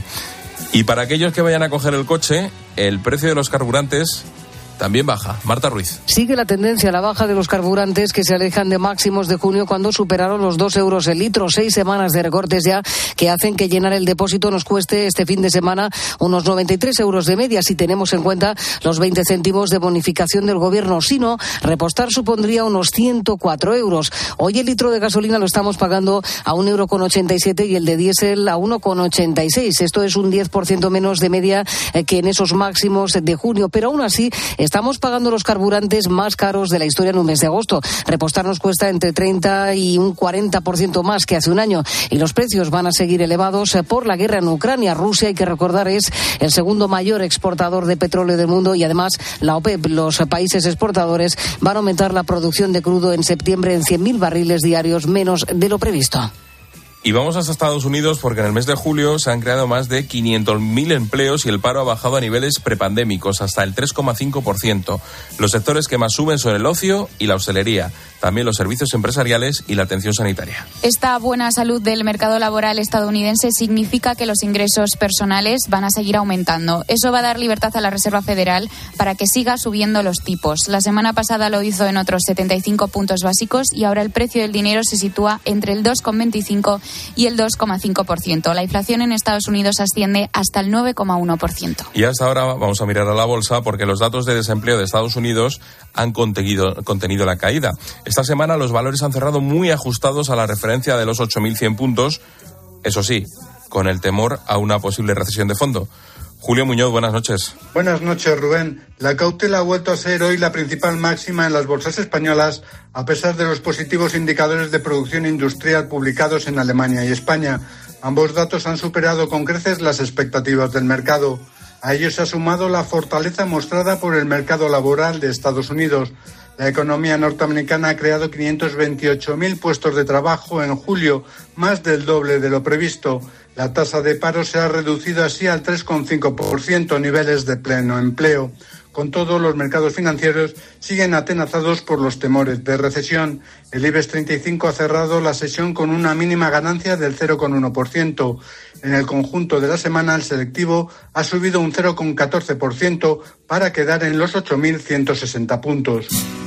Y para aquellos que vayan a coger el coche, el precio de los carburantes también baja. Marta Ruiz. Sigue la tendencia a la baja de los carburantes, que se alejan de máximos de junio cuando superaron los 2 euros el litro. 6 semanas de recortes ya que hacen que llenar el depósito nos cueste este fin de semana unos 93 euros de media, si tenemos en cuenta los 20 céntimos de bonificación del gobierno. Si no, repostar supondría unos 104 euros. Hoy el litro de gasolina lo estamos pagando a 1,87 € y el de diésel a 1,86. Esto es un 10% menos de media que en esos máximos de junio, pero aún así estamos pagando los carburantes más caros de la historia en un mes de agosto. Repostar nos cuesta entre 30 y un 40% más que hace un año, y los precios van a seguir elevados por la guerra en Ucrania. Rusia, hay que recordar, es el segundo mayor exportador de petróleo del mundo, y además la OPEP, los países exportadores, van a aumentar la producción de crudo en septiembre en 100.000 barriles diarios, menos de lo previsto. Y vamos hasta Estados Unidos, porque en el mes de julio se han creado más de 500.000 empleos y el paro ha bajado a niveles prepandémicos, hasta el 3,5%. Los sectores que más suben son el ocio y la hostelería, también los servicios empresariales y la atención sanitaria. Esta buena salud del mercado laboral estadounidense significa que los ingresos personales van a seguir aumentando. Eso va a dar libertad a la Reserva Federal para que siga subiendo los tipos. La semana pasada lo hizo en otros 75 puntos básicos, y ahora el precio del dinero se sitúa entre el 2,25% y el 2,5%. La inflación en Estados Unidos asciende hasta el 9,1%. Y hasta ahora vamos a mirar a la bolsa, porque los datos de desempleo de Estados Unidos han contenido la caída. Esta semana los valores han cerrado muy ajustados a la referencia de los 8.100 puntos, eso sí, con el temor a una posible recesión de fondo. Julio Muñoz, buenas noches. Buenas noches, Rubén. La cautela ha vuelto a ser hoy la principal máxima en las bolsas españolas, a pesar de los positivos indicadores de producción industrial publicados en Alemania y España. Ambos datos han superado con creces las expectativas del mercado. A ello se ha sumado la fortaleza mostrada por el mercado laboral de Estados Unidos. La economía norteamericana ha creado 528.000 puestos de trabajo en julio, más del doble de lo previsto. La tasa de paro se ha reducido así al 3,5%, niveles de pleno empleo. Con todo, los mercados financieros siguen atenazados por los temores de recesión. El IBEX 35 ha cerrado la sesión con una mínima ganancia del 0,1%. En el conjunto de la semana, el selectivo ha subido un 0,14% para quedar en los 8.160 puntos.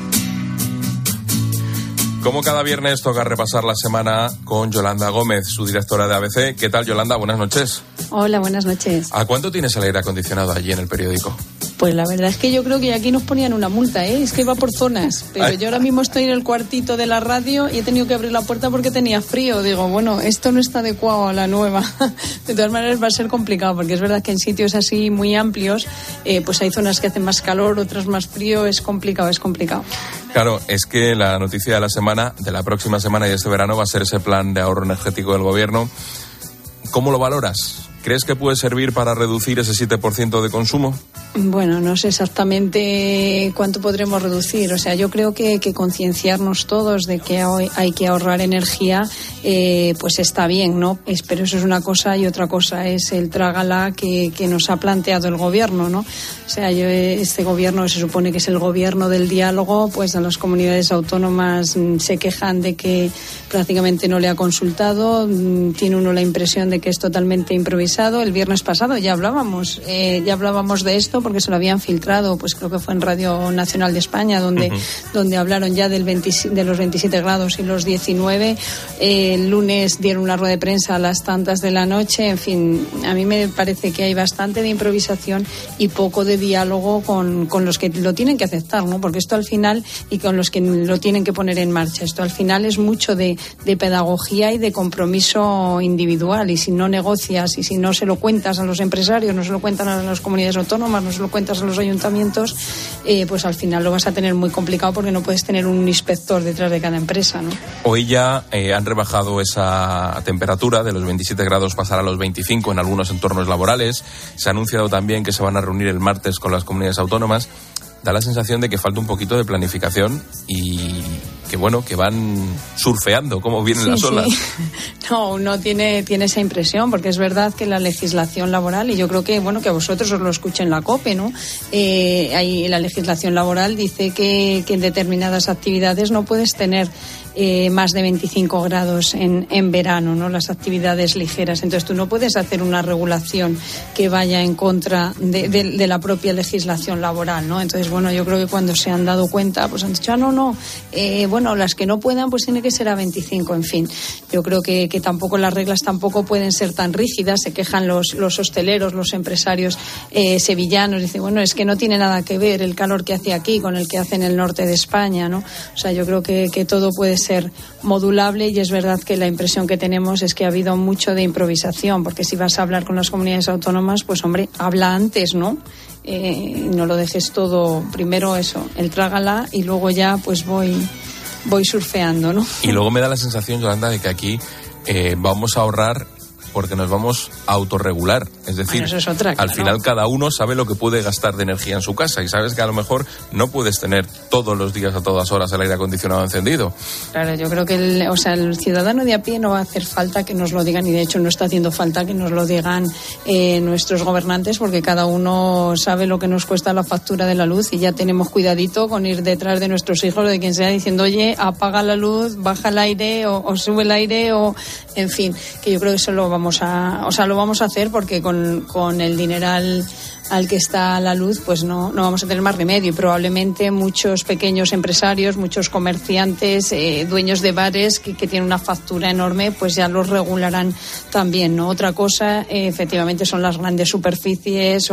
Como cada viernes, toca repasar la semana con Yolanda Gómez, su directora de ABC. ¿Qué tal, Yolanda? Buenas noches. Hola, buenas noches. ¿A cuánto tienes el aire acondicionado allí en el periódico? Pues la verdad es que yo creo que aquí nos ponían una multa, es que va por zonas. Pero yo ahora mismo estoy en el cuartito de la radio y he tenido que abrir la puerta porque tenía frío. Digo, bueno, esto no está adecuado a la nueva. De todas maneras va a ser complicado, porque es verdad que en sitios así muy amplios, pues hay zonas que hacen más calor, otras más frío. Es complicado. Claro, es que la noticia de la semana, de la próxima semana y de este verano, va a ser ese plan de ahorro energético del gobierno. ¿Cómo lo valoras? ¿Crees que puede servir para reducir ese 7% de consumo? Bueno, no sé exactamente cuánto podremos reducir. O sea, yo creo que concienciarnos todos de que hoy hay que ahorrar energía, pues está bien, ¿no? Pero eso es una cosa, y otra cosa es el trágala que nos ha planteado el gobierno, ¿no? O sea, este gobierno se supone que es el gobierno del diálogo, pues a las comunidades autónomas se quejan de que prácticamente no le ha consultado, tiene uno la impresión de que es totalmente improvisado. El viernes pasado ya hablábamos de esto, porque se lo habían filtrado, pues creo que fue en Radio Nacional de España, donde hablaron ya de los 27 grados y los 19. El lunes dieron una rueda de prensa a las tantas de la noche. En fin, a mí me parece que hay bastante de improvisación y poco de diálogo con los que lo tienen que aceptar, ¿no? Porque esto al final, y con los que lo tienen que poner en marcha, esto al final es mucho de pedagogía y de compromiso individual, y si no negocias y si no no se lo cuentas a los empresarios, no se lo cuentan a las comunidades autónomas, no se lo cuentas a los ayuntamientos, pues al final lo vas a tener muy complicado porque no puedes tener un inspector detrás de cada empresa, ¿no? Hoy ya han rebajado esa temperatura, de los 27 grados pasar a los 25 en algunos entornos laborales. Se ha anunciado también que se van a reunir el martes con las comunidades autónomas. Da la sensación de que falta un poquito de planificación y que van surfeando como vienen las olas. Sí. No, uno tiene esa impresión, porque es verdad que la legislación laboral, y yo creo que que a vosotros os lo escuchen en la COPE, ¿no? Ahí la legislación laboral dice que en determinadas actividades no puedes tener más de 25 grados en verano, ¿no? Las actividades ligeras. Entonces tú no puedes hacer una regulación que vaya en contra de la propia legislación laboral, ¿no? Entonces, yo creo que cuando se han dado cuenta, pues han dicho, las que no puedan, pues tiene que ser a 25, en fin. Yo creo que tampoco las reglas tampoco pueden ser tan rígidas. Se quejan los hosteleros, los empresarios sevillanos, dicen, es que no tiene nada que ver el calor que hace aquí con el que hace en el norte de España, ¿no? O sea, yo creo que todo puede ser modulable, y es verdad que la impresión que tenemos es que ha habido mucho de improvisación, porque si vas a hablar con las comunidades autónomas, pues habla antes, ¿no? No lo dejes todo, primero eso, el trágala, y luego ya pues voy surfeando, ¿no? Y luego me da la sensación, Yolanda, de que aquí vamos a ahorrar porque nos vamos a autorregular. Es decir, eso es otra, al final cada uno sabe lo que puede gastar de energía en su casa, y sabes que a lo mejor no puedes tener todos los días a todas horas el aire acondicionado encendido. Claro, yo creo que el ciudadano de a pie no va a hacer falta que nos lo digan, y de hecho no está haciendo falta que nos lo digan nuestros gobernantes, porque cada uno sabe lo que nos cuesta la factura de la luz, y ya tenemos cuidadito con ir detrás de nuestros hijos o de quien sea diciendo, oye, apaga la luz, baja el aire o sube el aire, o en fin, que yo creo que eso lo vamos a hacer, porque con el dineral al que está la luz, pues no vamos a tener más remedio, y probablemente muchos pequeños empresarios, muchos comerciantes, dueños de bares que tienen una factura enorme, pues ya los regularán también, ¿no? Otra cosa, efectivamente, son las grandes superficies,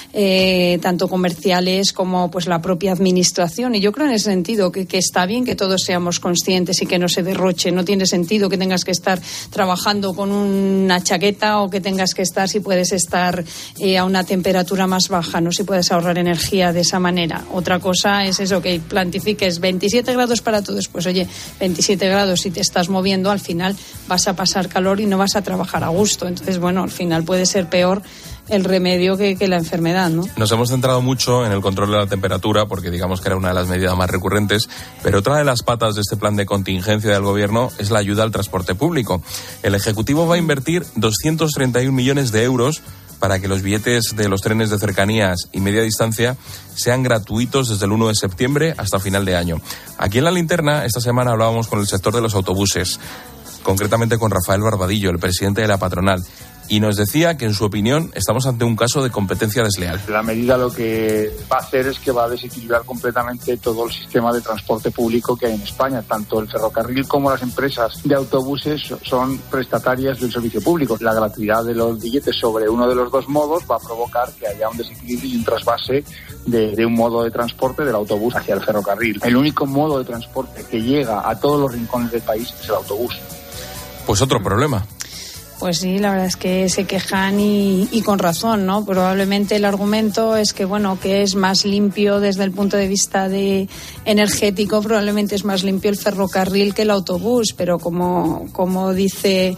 tanto comerciales como pues la propia administración, y yo creo en ese sentido que está bien que todos seamos conscientes y que no se derroche. No tiene sentido que tengas que estar trabajando con una chaqueta, o que tengas que estar, si puedes estar a una temperatura más baja, no si puedes ahorrar energía de esa manera. Otra cosa es eso, que plantifiques 27 grados para todos, pues oye, 27 grados, si te estás moviendo, al final vas a pasar calor y no vas a trabajar a gusto. Entonces, al final puede ser peor el remedio que la enfermedad, ¿no? Nos hemos centrado mucho en el control de la temperatura, porque digamos que era una de las medidas más recurrentes, pero otra de las patas de este plan de contingencia del gobierno es la ayuda al transporte público. El Ejecutivo va a invertir 231 millones de euros para que los billetes de los trenes de cercanías y media distancia sean gratuitos desde el 1 de septiembre hasta final de año. Aquí en La Linterna, esta semana hablábamos con el sector de los autobuses, concretamente con Rafael Barbadillo, el presidente de la patronal, y nos decía que, en su opinión, estamos ante un caso de competencia desleal. La medida lo que va a hacer es que va a desequilibrar completamente todo el sistema de transporte público que hay en España. Tanto el ferrocarril como las empresas de autobuses son prestatarias del servicio público. La gratuidad de los billetes sobre uno de los dos modos va a provocar que haya un desequilibrio y un trasvase de un modo de transporte del autobús hacia el ferrocarril. El único modo de transporte que llega a todos los rincones del país es el autobús. Pues otro problema. Pues sí, la verdad es que se quejan y con razón, ¿no? Probablemente el argumento es que, que es más limpio desde el punto de vista energético, probablemente es más limpio el ferrocarril que el autobús, pero como dice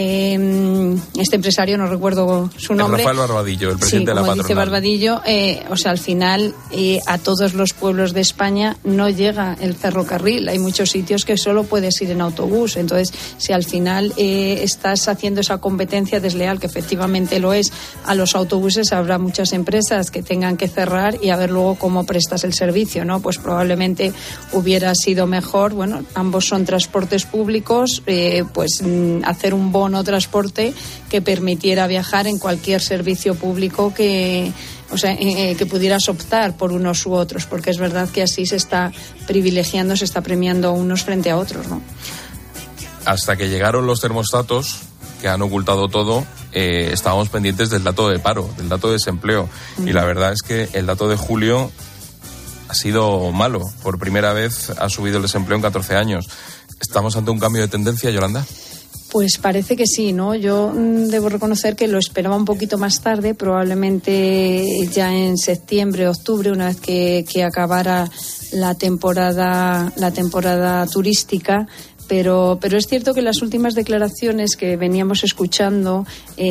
este empresario, no recuerdo su nombre. Rafael Barbadillo, el presidente de la patronal. Dice Barbadillo, al final a todos los pueblos de España no llega el ferrocarril. Hay muchos sitios que solo puedes ir en autobús. Entonces, si al final estás haciendo esa competencia desleal, que efectivamente lo es, a los autobuses, habrá muchas empresas que tengan que cerrar y a ver luego cómo prestas el servicio, ¿no? Pues probablemente hubiera sido mejor, ambos son transportes públicos, hacer un bono transporte que permitiera viajar en cualquier servicio público que pudieras optar por unos u otros, porque es verdad que así se está privilegiando, se está premiando unos frente a otros, ¿no? Hasta que llegaron los termostatos, que han ocultado todo, estábamos pendientes del dato de paro, del dato de desempleo, y la verdad es que el dato de julio ha sido malo. Por primera vez ha subido el desempleo en 14 años. ¿Estamos ante un cambio de tendencia, Yolanda? Pues parece que sí, ¿no? Yo debo reconocer que lo esperaba un poquito más tarde, probablemente ya en septiembre, octubre, una vez que acabara la temporada turística. Pero es cierto que las últimas declaraciones que veníamos escuchando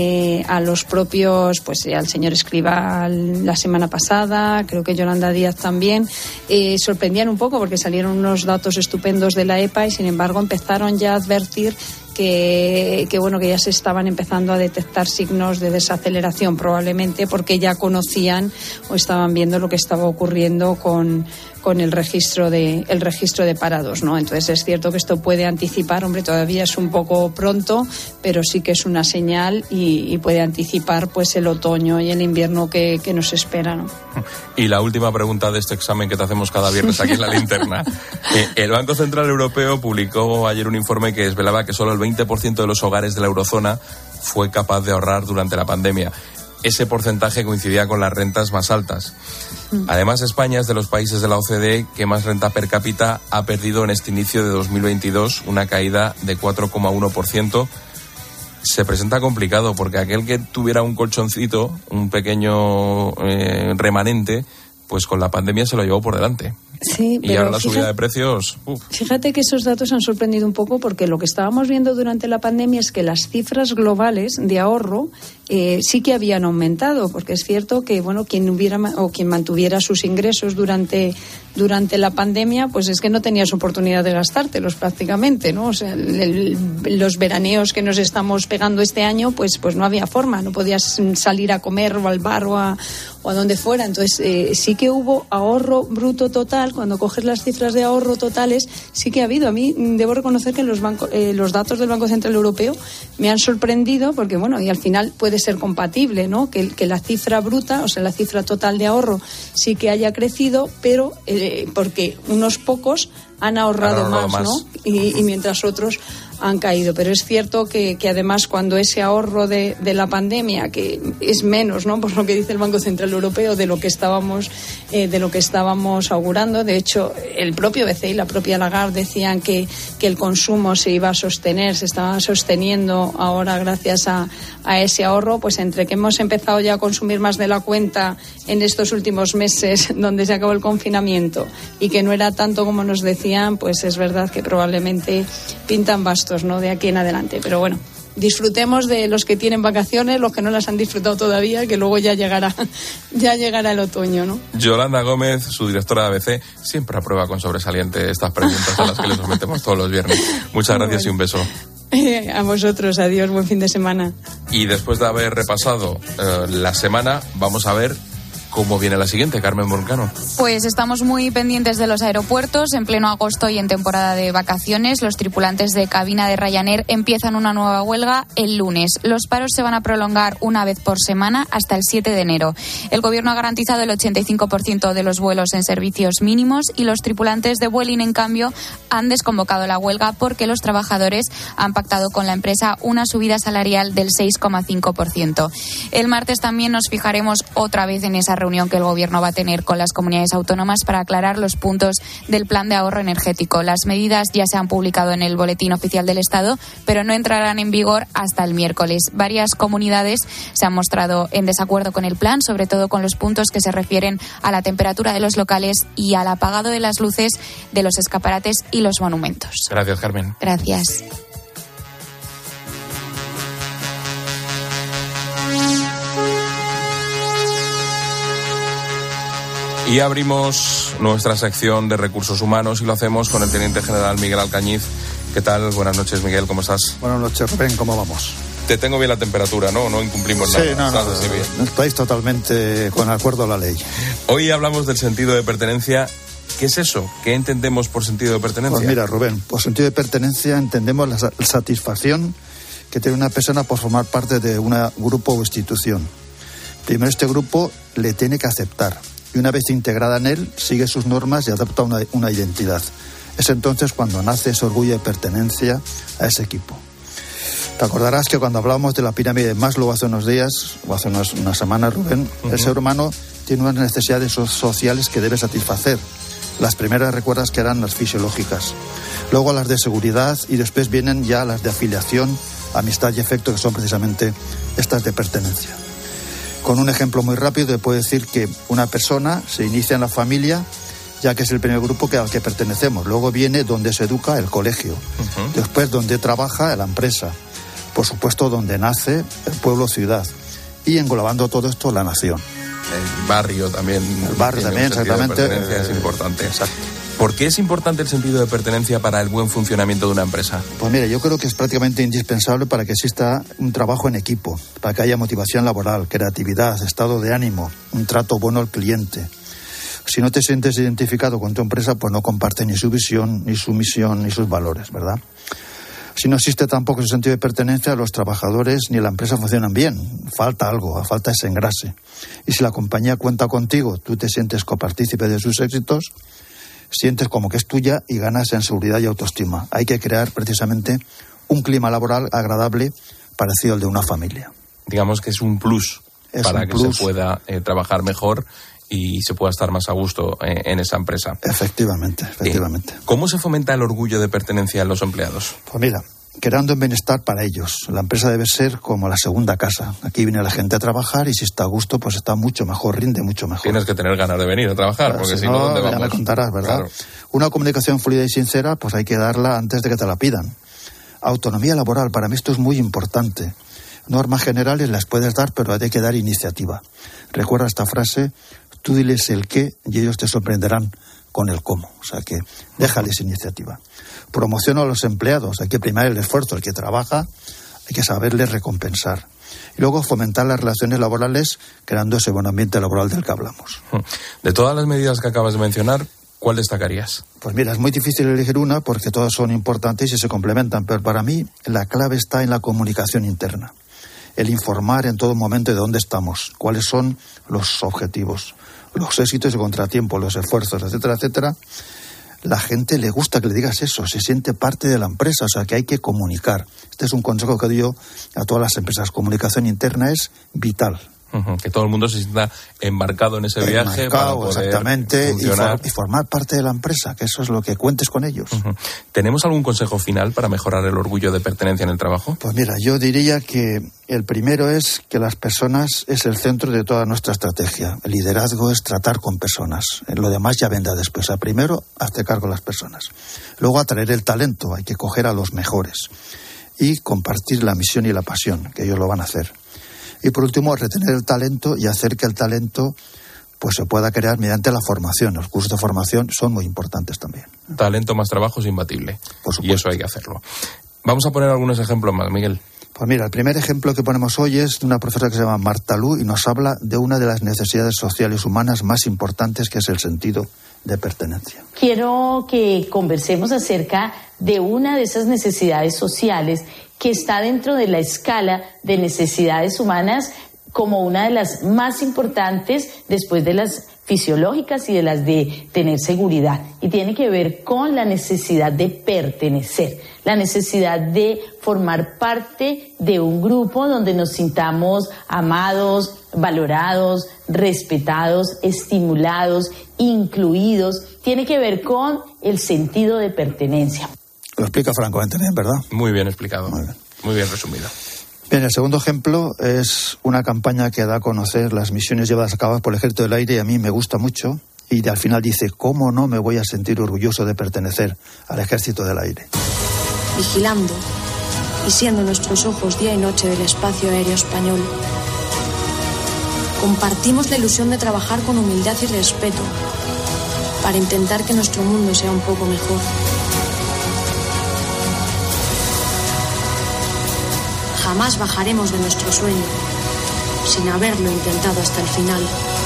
a los propios, pues al señor Escrivá la semana pasada, creo que Yolanda Díaz también, sorprendían un poco porque salieron unos datos estupendos de la EPA y sin embargo empezaron ya a advertir que ya se estaban empezando a detectar signos de desaceleración, probablemente porque ya conocían o estaban viendo lo que estaba ocurriendo con el registro de parados, ¿no? Entonces es cierto que esto puede anticipar, hombre, todavía es un poco pronto, pero sí que es una señal y puede anticipar pues el otoño y el invierno que nos espera, ¿no? Y la última pregunta de este examen que te hacemos cada viernes aquí en La Linterna. El Banco Central Europeo publicó ayer un informe que desvelaba que solo el 20% de los hogares de la eurozona fue capaz de ahorrar durante la pandemia. Ese porcentaje coincidía con las rentas más altas. Además, España es de los países de la OCDE que más renta per cápita ha perdido en este inicio de 2022, una caída de 4,1%. Se presenta complicado porque aquel que tuviera un colchoncito, un pequeño remanente, pues con la pandemia se lo llevó por delante. Sí, y ahora la subida de precios... Fíjate que esos datos han sorprendido un poco porque lo que estábamos viendo durante la pandemia es que las cifras globales de ahorro sí que habían aumentado, porque es cierto que quien mantuviera sus ingresos durante la pandemia, pues es que no tenías oportunidad de gastártelos prácticamente, ¿no? O sea, los veraneos que nos estamos pegando este año, pues no había forma, no podías salir a comer o al bar o a donde fuera. Entonces sí que hubo ahorro bruto total. Cuando coges las cifras de ahorro totales, sí que ha habido. A mí debo reconocer que los datos del Banco Central Europeo me han sorprendido porque, y al final puede ser compatible, ¿no? Que la cifra bruta, o sea, la cifra total de ahorro sí que haya crecido, pero porque unos pocos han ahorrado más, ¿no? Y mientras otros han caído. Pero es cierto que además cuando ese ahorro de la pandemia, que es menos, ¿no? Por lo que dice el Banco Central Europeo, de lo que estábamos augurando. De hecho, el propio BCE y la propia Lagarde decían que el consumo se iba a sostener, se estaba sosteniendo ahora gracias a ese ahorro, pues entre que hemos empezado ya a consumir más de la cuenta en estos últimos meses donde se acabó el confinamiento y que no era tanto como nos decían, pues es verdad que probablemente pintan bastos, ¿no? De aquí en adelante. Pero bueno, disfrutemos de los que tienen vacaciones, los que no las han disfrutado todavía, que luego ya llegará el otoño, ¿no? Yolanda Gómez, su directora de ABC, siempre aprueba con sobresaliente estas preguntas a las que les sometemos todos los viernes. Muchas gracias y un beso. A vosotros, adiós, buen fin de semana. Y después de haber repasado la semana, vamos a ver ¿cómo viene la siguiente, Carmen Moncano? Pues estamos muy pendientes de los aeropuertos. En pleno agosto y en temporada de vacaciones, los tripulantes de cabina de Ryanair empiezan una nueva huelga el lunes. Los paros se van a prolongar una vez por semana hasta el 7 de enero. El Gobierno ha garantizado el 85% de los vuelos en servicios mínimos y los tripulantes de Vueling, en cambio, han desconvocado la huelga porque los trabajadores han pactado con la empresa una subida salarial del 6,5%. El martes también nos fijaremos otra vez en esa reunión que el Gobierno va a tener con las comunidades autónomas para aclarar los puntos del plan de ahorro energético. Las medidas ya se han publicado en el Boletín Oficial del Estado, pero no entrarán en vigor hasta el miércoles. Varias comunidades se han mostrado en desacuerdo con el plan, sobre todo con los puntos que se refieren a la temperatura de los locales y al apagado de las luces de los escaparates y los monumentos. Gracias, Carmen. Gracias. Y abrimos nuestra sección de recursos humanos y lo hacemos con el Teniente General Miguel Alcañiz. ¿Qué tal? Buenas noches, Miguel, ¿cómo estás? Buenas noches, Rubén, ¿cómo vamos? Te tengo bien la temperatura, ¿no? No incumplimos nada. Sí, no, estáis totalmente con acuerdo a la ley. Hoy hablamos del sentido de pertenencia. ¿Qué es eso? ¿Qué entendemos por sentido de pertenencia? Pues mira, Rubén, por sentido de pertenencia entendemos la satisfacción que tiene una persona por formar parte de un grupo o institución. Primero, este grupo le tiene que aceptar. Y una vez integrada en él, sigue sus normas y adopta una identidad. Es entonces cuando nace ese orgullo de pertenencia a ese equipo. Te acordarás que cuando hablábamos de la pirámide de Maslow hace unos días, o hace unas semanas, Rubén, el ser humano tiene unas necesidades sociales que debe satisfacer. Las primeras recuerdas que eran las fisiológicas. Luego las de seguridad y después vienen ya las de afiliación, amistad y afecto, que son precisamente estas de pertenencia. Con un ejemplo muy rápido, te puedo decir que una persona se inicia en la familia, ya que es el primer grupo al que pertenecemos. Luego viene donde se educa, el colegio. Después donde trabaja, la empresa. Por supuesto, donde nace, el pueblo, ciudad. Y englobando todo esto, la nación. El barrio también. El barrio también, exactamente. Es importante. Exacto. ¿Por qué es importante el sentido de pertenencia para el buen funcionamiento de una empresa? Pues mira, yo creo que es prácticamente indispensable para que exista un trabajo en equipo, para que haya motivación laboral, creatividad, estado de ánimo, un trato bueno al cliente. Si no te sientes identificado con tu empresa, pues no compartes ni su visión, ni su misión, ni sus valores, ¿verdad? Si no existe tampoco ese sentido de pertenencia, los trabajadores ni la empresa funcionan bien. Falta algo, falta ese engrase. Y si la compañía cuenta contigo, tú te sientes copartícipe de sus éxitos, sientes como que es tuya y ganas en seguridad y autoestima. Hay que crear precisamente un clima laboral agradable parecido al de una familia. Digamos que es un plus para que se pueda trabajar mejor y se pueda estar más a gusto en esa empresa. Efectivamente. ¿Cómo se fomenta el orgullo de pertenencia en los empleados? Pues mira, creando un bienestar para ellos. La empresa debe ser como la segunda casa. Aquí viene la gente a trabajar y si está a gusto, pues está mucho mejor, rinde mucho mejor. Tienes que tener ganas de venir a trabajar, porque si no, ¿dónde vamos? Ya me contarás, ¿verdad? Claro. Una comunicación fluida y sincera, pues hay que darla antes de que te la pidan. Autonomía laboral, para mí esto es muy importante. Normas generales las puedes dar, pero hay que dar iniciativa. Recuerda esta frase: tú diles el qué y ellos te sorprenderán con el cómo. O sea que déjales iniciativa. Promoción a los empleados, hay que primar el esfuerzo, el que trabaja, hay que saberles recompensar. Y luego fomentar las relaciones laborales creando ese buen ambiente laboral del que hablamos. De todas las medidas que acabas de mencionar, ¿cuál destacarías? Pues mira, es muy difícil elegir una porque todas son importantes y se complementan, pero para mí la clave está en la comunicación interna. El informar en todo momento de dónde estamos, cuáles son los objetivos, los éxitos y contratiempos, los esfuerzos, etcétera, etcétera. La gente le gusta que le digas eso, se siente parte de la empresa, o sea que hay que comunicar. Este es un consejo que doy yo a todas las empresas. Comunicación interna es vital. Que todo el mundo se sienta embarcado en ese viaje para poder exactamente, funcionar. Y formar parte de la empresa, que eso es lo que cuentes con ellos. ¿Tenemos algún consejo final para mejorar el orgullo de pertenencia en el trabajo? Pues mira, yo diría que el primero es que las personas es el centro de toda nuestra estrategia. El liderazgo es tratar con personas. Lo demás ya vendrá después. Primero, hazte cargo de las personas. Luego, atraer el talento. Hay que coger a los mejores. Y compartir la misión y la pasión, que ellos lo van a hacer. Y por último, retener el talento y hacer que el talento pues se pueda crear mediante la formación. Los cursos de formación son muy importantes también. Talento más trabajo es imbatible. Por supuesto. Y eso hay que hacerlo. Vamos a poner algunos ejemplos más, Miguel. Pues mira, el primer ejemplo que ponemos hoy es de una profesora que se llama Marta Lu y nos habla de una de las necesidades sociales humanas más importantes, que es el sentido de pertenencia. Quiero que conversemos acerca de una de esas necesidades sociales que está dentro de la escala de necesidades humanas como una de las más importantes después de las fisiológicas y de las de tener seguridad. Y tiene que ver con la necesidad de pertenecer, la necesidad de formar parte de un grupo donde nos sintamos amados, valorados, respetados, estimulados, incluidos. Tiene que ver con el sentido de pertenencia. Lo explica francamente bien, ¿verdad? Muy bien explicado, muy bien resumido. Bien, el segundo ejemplo es una campaña que da a conocer las misiones llevadas a cabo por el Ejército del Aire y a mí me gusta mucho. Y al final dice, ¿cómo no me voy a sentir orgulloso de pertenecer al Ejército del Aire? Vigilando y siendo nuestros ojos día y noche del espacio aéreo español. Compartimos la ilusión de trabajar con humildad y respeto para intentar que nuestro mundo sea un poco mejor. Jamás bajaremos de nuestro sueño sin haberlo intentado hasta el final.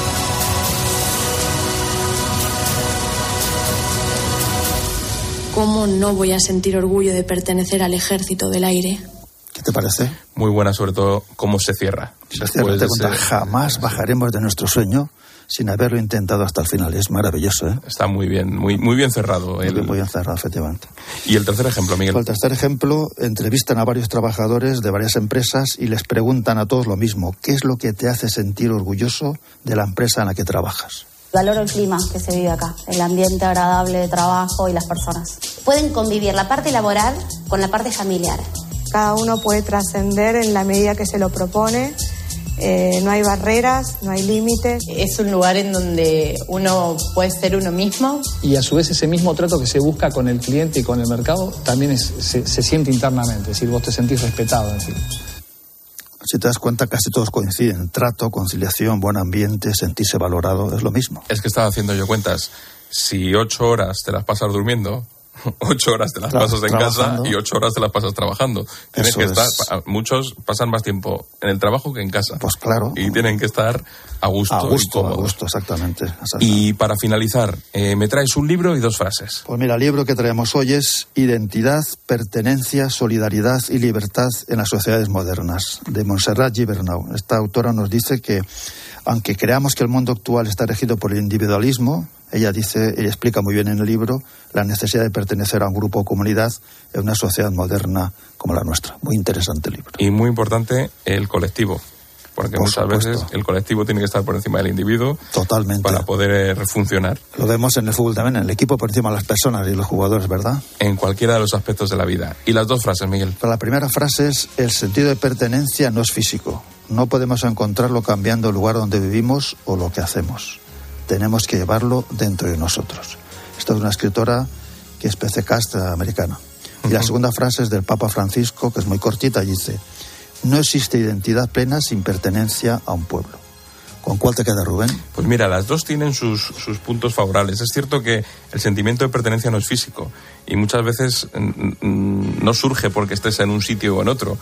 ¿Cómo no voy a sentir orgullo de pertenecer al Ejército del Aire? ¿Qué te parece? Muy buena, sobre todo cómo se cierra. Jamás bajaremos de nuestro sueño sin haberlo intentado hasta el final. Es maravilloso, ¿eh? Está muy bien, muy bien cerrado. Muy bien cerrado, efectivamente. ¿Y el tercer ejemplo, Miguel? El tercer ejemplo, entrevistan a varios trabajadores de varias empresas y les preguntan a todos lo mismo. ¿Qué es lo que te hace sentir orgulloso de la empresa en la que trabajas? Valoro el clima que se vive acá, el ambiente agradable de trabajo y las personas. Pueden convivir la parte laboral con la parte familiar. Cada uno puede trascender en la medida que se lo propone. No hay barreras, no hay límites. Es un lugar en donde uno puede ser uno mismo. Y a su vez ese mismo trato que se busca con el cliente y con el mercado también se siente internamente, es decir, vos te sentís respetado. Es decir. Si te das cuenta, casi todos coinciden. Trato, conciliación, buen ambiente, sentirse valorado, es lo mismo. Es que estaba haciendo yo cuentas. Si 8 horas te las pasas durmiendo, 8 horas te las pasas en casa y 8 horas te las pasas trabajando. Tienes que estar, muchos pasan más tiempo en el trabajo que en casa. Pues claro. Y tienen que estar a gusto. A gusto, exactamente. Y para finalizar, me traes un libro y 2 frases. Pues mira, el libro que traemos hoy es Identidad, Pertenencia, Solidaridad y Libertad en las sociedades modernas, de Montserrat Gibernau. Esta autora nos dice que, aunque creamos que el mundo actual está regido por el individualismo, ella explica muy bien en el libro la necesidad de pertenecer a un grupo o comunidad en una sociedad moderna como la nuestra. Muy interesante el libro. Y muy importante el colectivo, porque muchas veces el colectivo tiene que estar por encima del individuo. Totalmente. Para poder funcionar. Lo vemos en el fútbol también, en el equipo por encima de las personas y los jugadores, ¿verdad? En cualquiera de los aspectos de la vida. Y las 2 frases, Miguel. La primera frase es: el sentido de pertenencia no es físico. No podemos encontrarlo cambiando el lugar donde vivimos o lo que hacemos. Tenemos que llevarlo dentro de nosotros. Esta es una escritora que es PC Cast americana. Y la segunda frase es del Papa Francisco, que es muy cortita, y dice: no existe identidad plena sin pertenencia a un pueblo. ¿Con cuál te queda, Rubén? Pues mira, las 2 tienen sus puntos favorables. Es cierto que el sentimiento de pertenencia no es físico y muchas veces no surge porque estés en un sitio o en otro.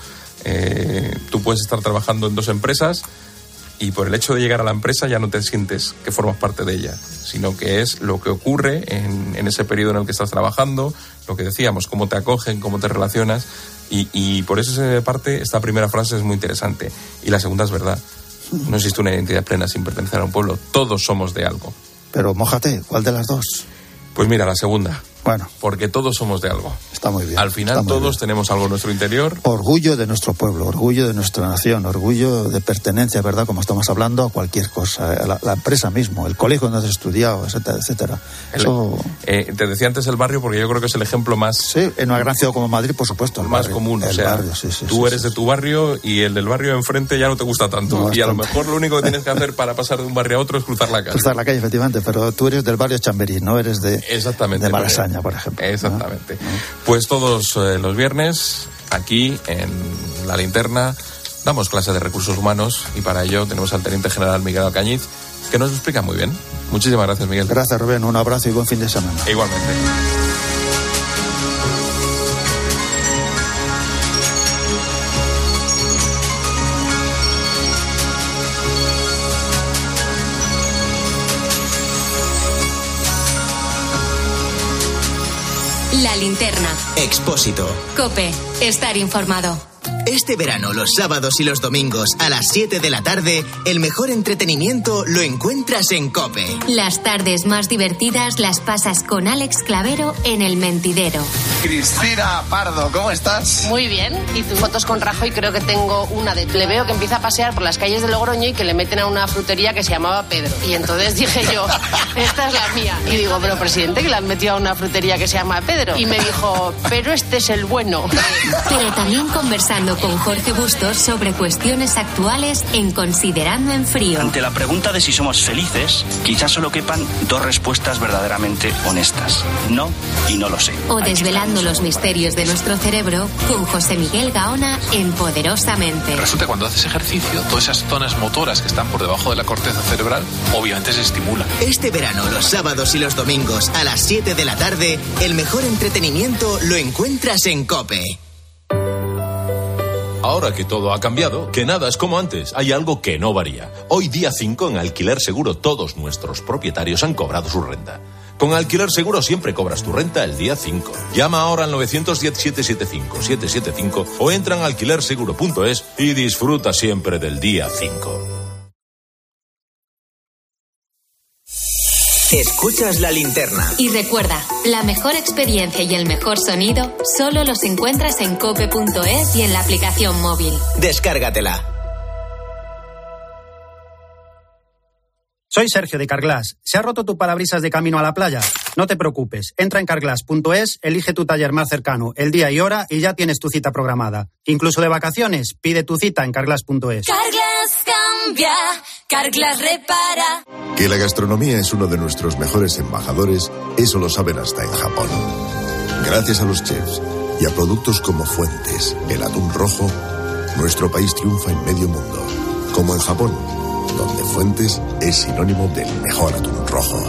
Tú puedes estar trabajando en 2 empresas y por el hecho de llegar a la empresa ya no te sientes que formas parte de ella, sino que es lo que ocurre en ese periodo en el que estás trabajando, lo que decíamos, cómo te acogen, cómo te relacionas, y por esa parte esta primera frase es muy interesante. Y la segunda es verdad, no existe una identidad plena sin pertenecer a un pueblo, todos somos de algo. Pero mójate, ¿cuál de las 2? Pues mira, la segunda. Bueno. Porque todos somos de algo. Está muy bien. Al final todos tenemos algo en nuestro interior. Orgullo de nuestro pueblo, orgullo de nuestra nación, orgullo de pertenencia, ¿verdad? Como estamos hablando, a cualquier cosa. La empresa mismo, el colegio donde has estudiado, etcétera, etcétera. Te decía antes el barrio porque yo creo que es el ejemplo más... Sí, en una gran ciudad como Madrid, por supuesto. Más común. O sea, barrio, tú eres de tu barrio y el del barrio de enfrente ya no te gusta tanto. No, y a lo mejor lo único que tienes que hacer para pasar de un barrio a otro es cruzar la calle. Cruzar la calle, efectivamente, pero tú eres del barrio Chamberí, no eres de Malasaña, por ejemplo. Exactamente. ¿No? Pues todos los viernes, aquí en La Linterna, damos clase de recursos humanos y para ello tenemos al Teniente General Miguel Alcañiz, que nos lo explica muy bien. Muchísimas gracias, Miguel. Gracias, Rubén. Un abrazo y buen fin de semana. Igualmente. La Linterna. Expósito. COPE. Estar informado. Este verano, los sábados y los domingos, a las 7 de la tarde, el mejor entretenimiento lo encuentras en COPE. Las tardes más divertidas las pasas con Alex Clavero en El Mentidero. Cristina Pardo, ¿cómo estás? Muy bien. Y tus fotos con Rajoy creo que tengo una de... Le veo que empieza a pasear por las calles de Logroño y que le meten a una frutería que se llamaba Pedro. Y entonces dije yo, esta es la mía. Y digo, pero presidente, que le han metido a una frutería que se llama Pedro. Y me dijo, pero este es el bueno. Pero también conversando con Jorge Bustos sobre cuestiones actuales en Considerando en Frío. Ante la pregunta de si somos felices, quizás solo quepan 2 respuestas verdaderamente honestas. No y no lo sé. O desvelando los misterios de nuestro cerebro con José Miguel Gaona en Poderosamente. Resulta que cuando haces ejercicio, todas esas zonas motoras que están por debajo de la corteza cerebral, obviamente se estimulan. Este verano, los sábados y los domingos, a las 7 de la tarde, el mejor entretenimiento lo encuentras en COPE. Ahora que todo ha cambiado, que nada es como antes, hay algo que no varía. Hoy día 5 en Alquiler Seguro todos nuestros propietarios han cobrado su renta. Con Alquiler Seguro siempre cobras tu renta el día 5. Llama ahora al 910-775-775 o entra en alquilerseguro.es y disfruta siempre del día 5. Escuchas La Linterna. Y recuerda, la mejor experiencia y el mejor sonido solo los encuentras en cope.es y en la aplicación móvil. Descárgatela. Soy Sergio de Carglass. ¿Se ha roto tu parabrisas de camino a la playa? No te preocupes. Entra en carglass.es, elige tu taller más cercano, el día y hora y ya tienes tu cita programada. Incluso de vacaciones, pide tu cita en carglass.es. Carglass cambia, Carglass repara. Que la gastronomía es uno de nuestros mejores embajadores, eso lo saben hasta en Japón. Gracias a los chefs y a productos como Fuentes, el atún rojo, nuestro país triunfa en medio mundo. Como en Japón, donde Fuentes es sinónimo del mejor atún rojo.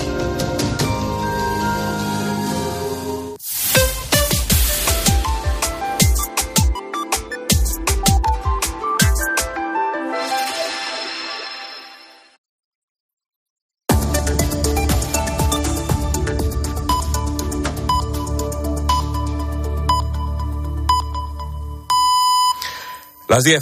Las 10.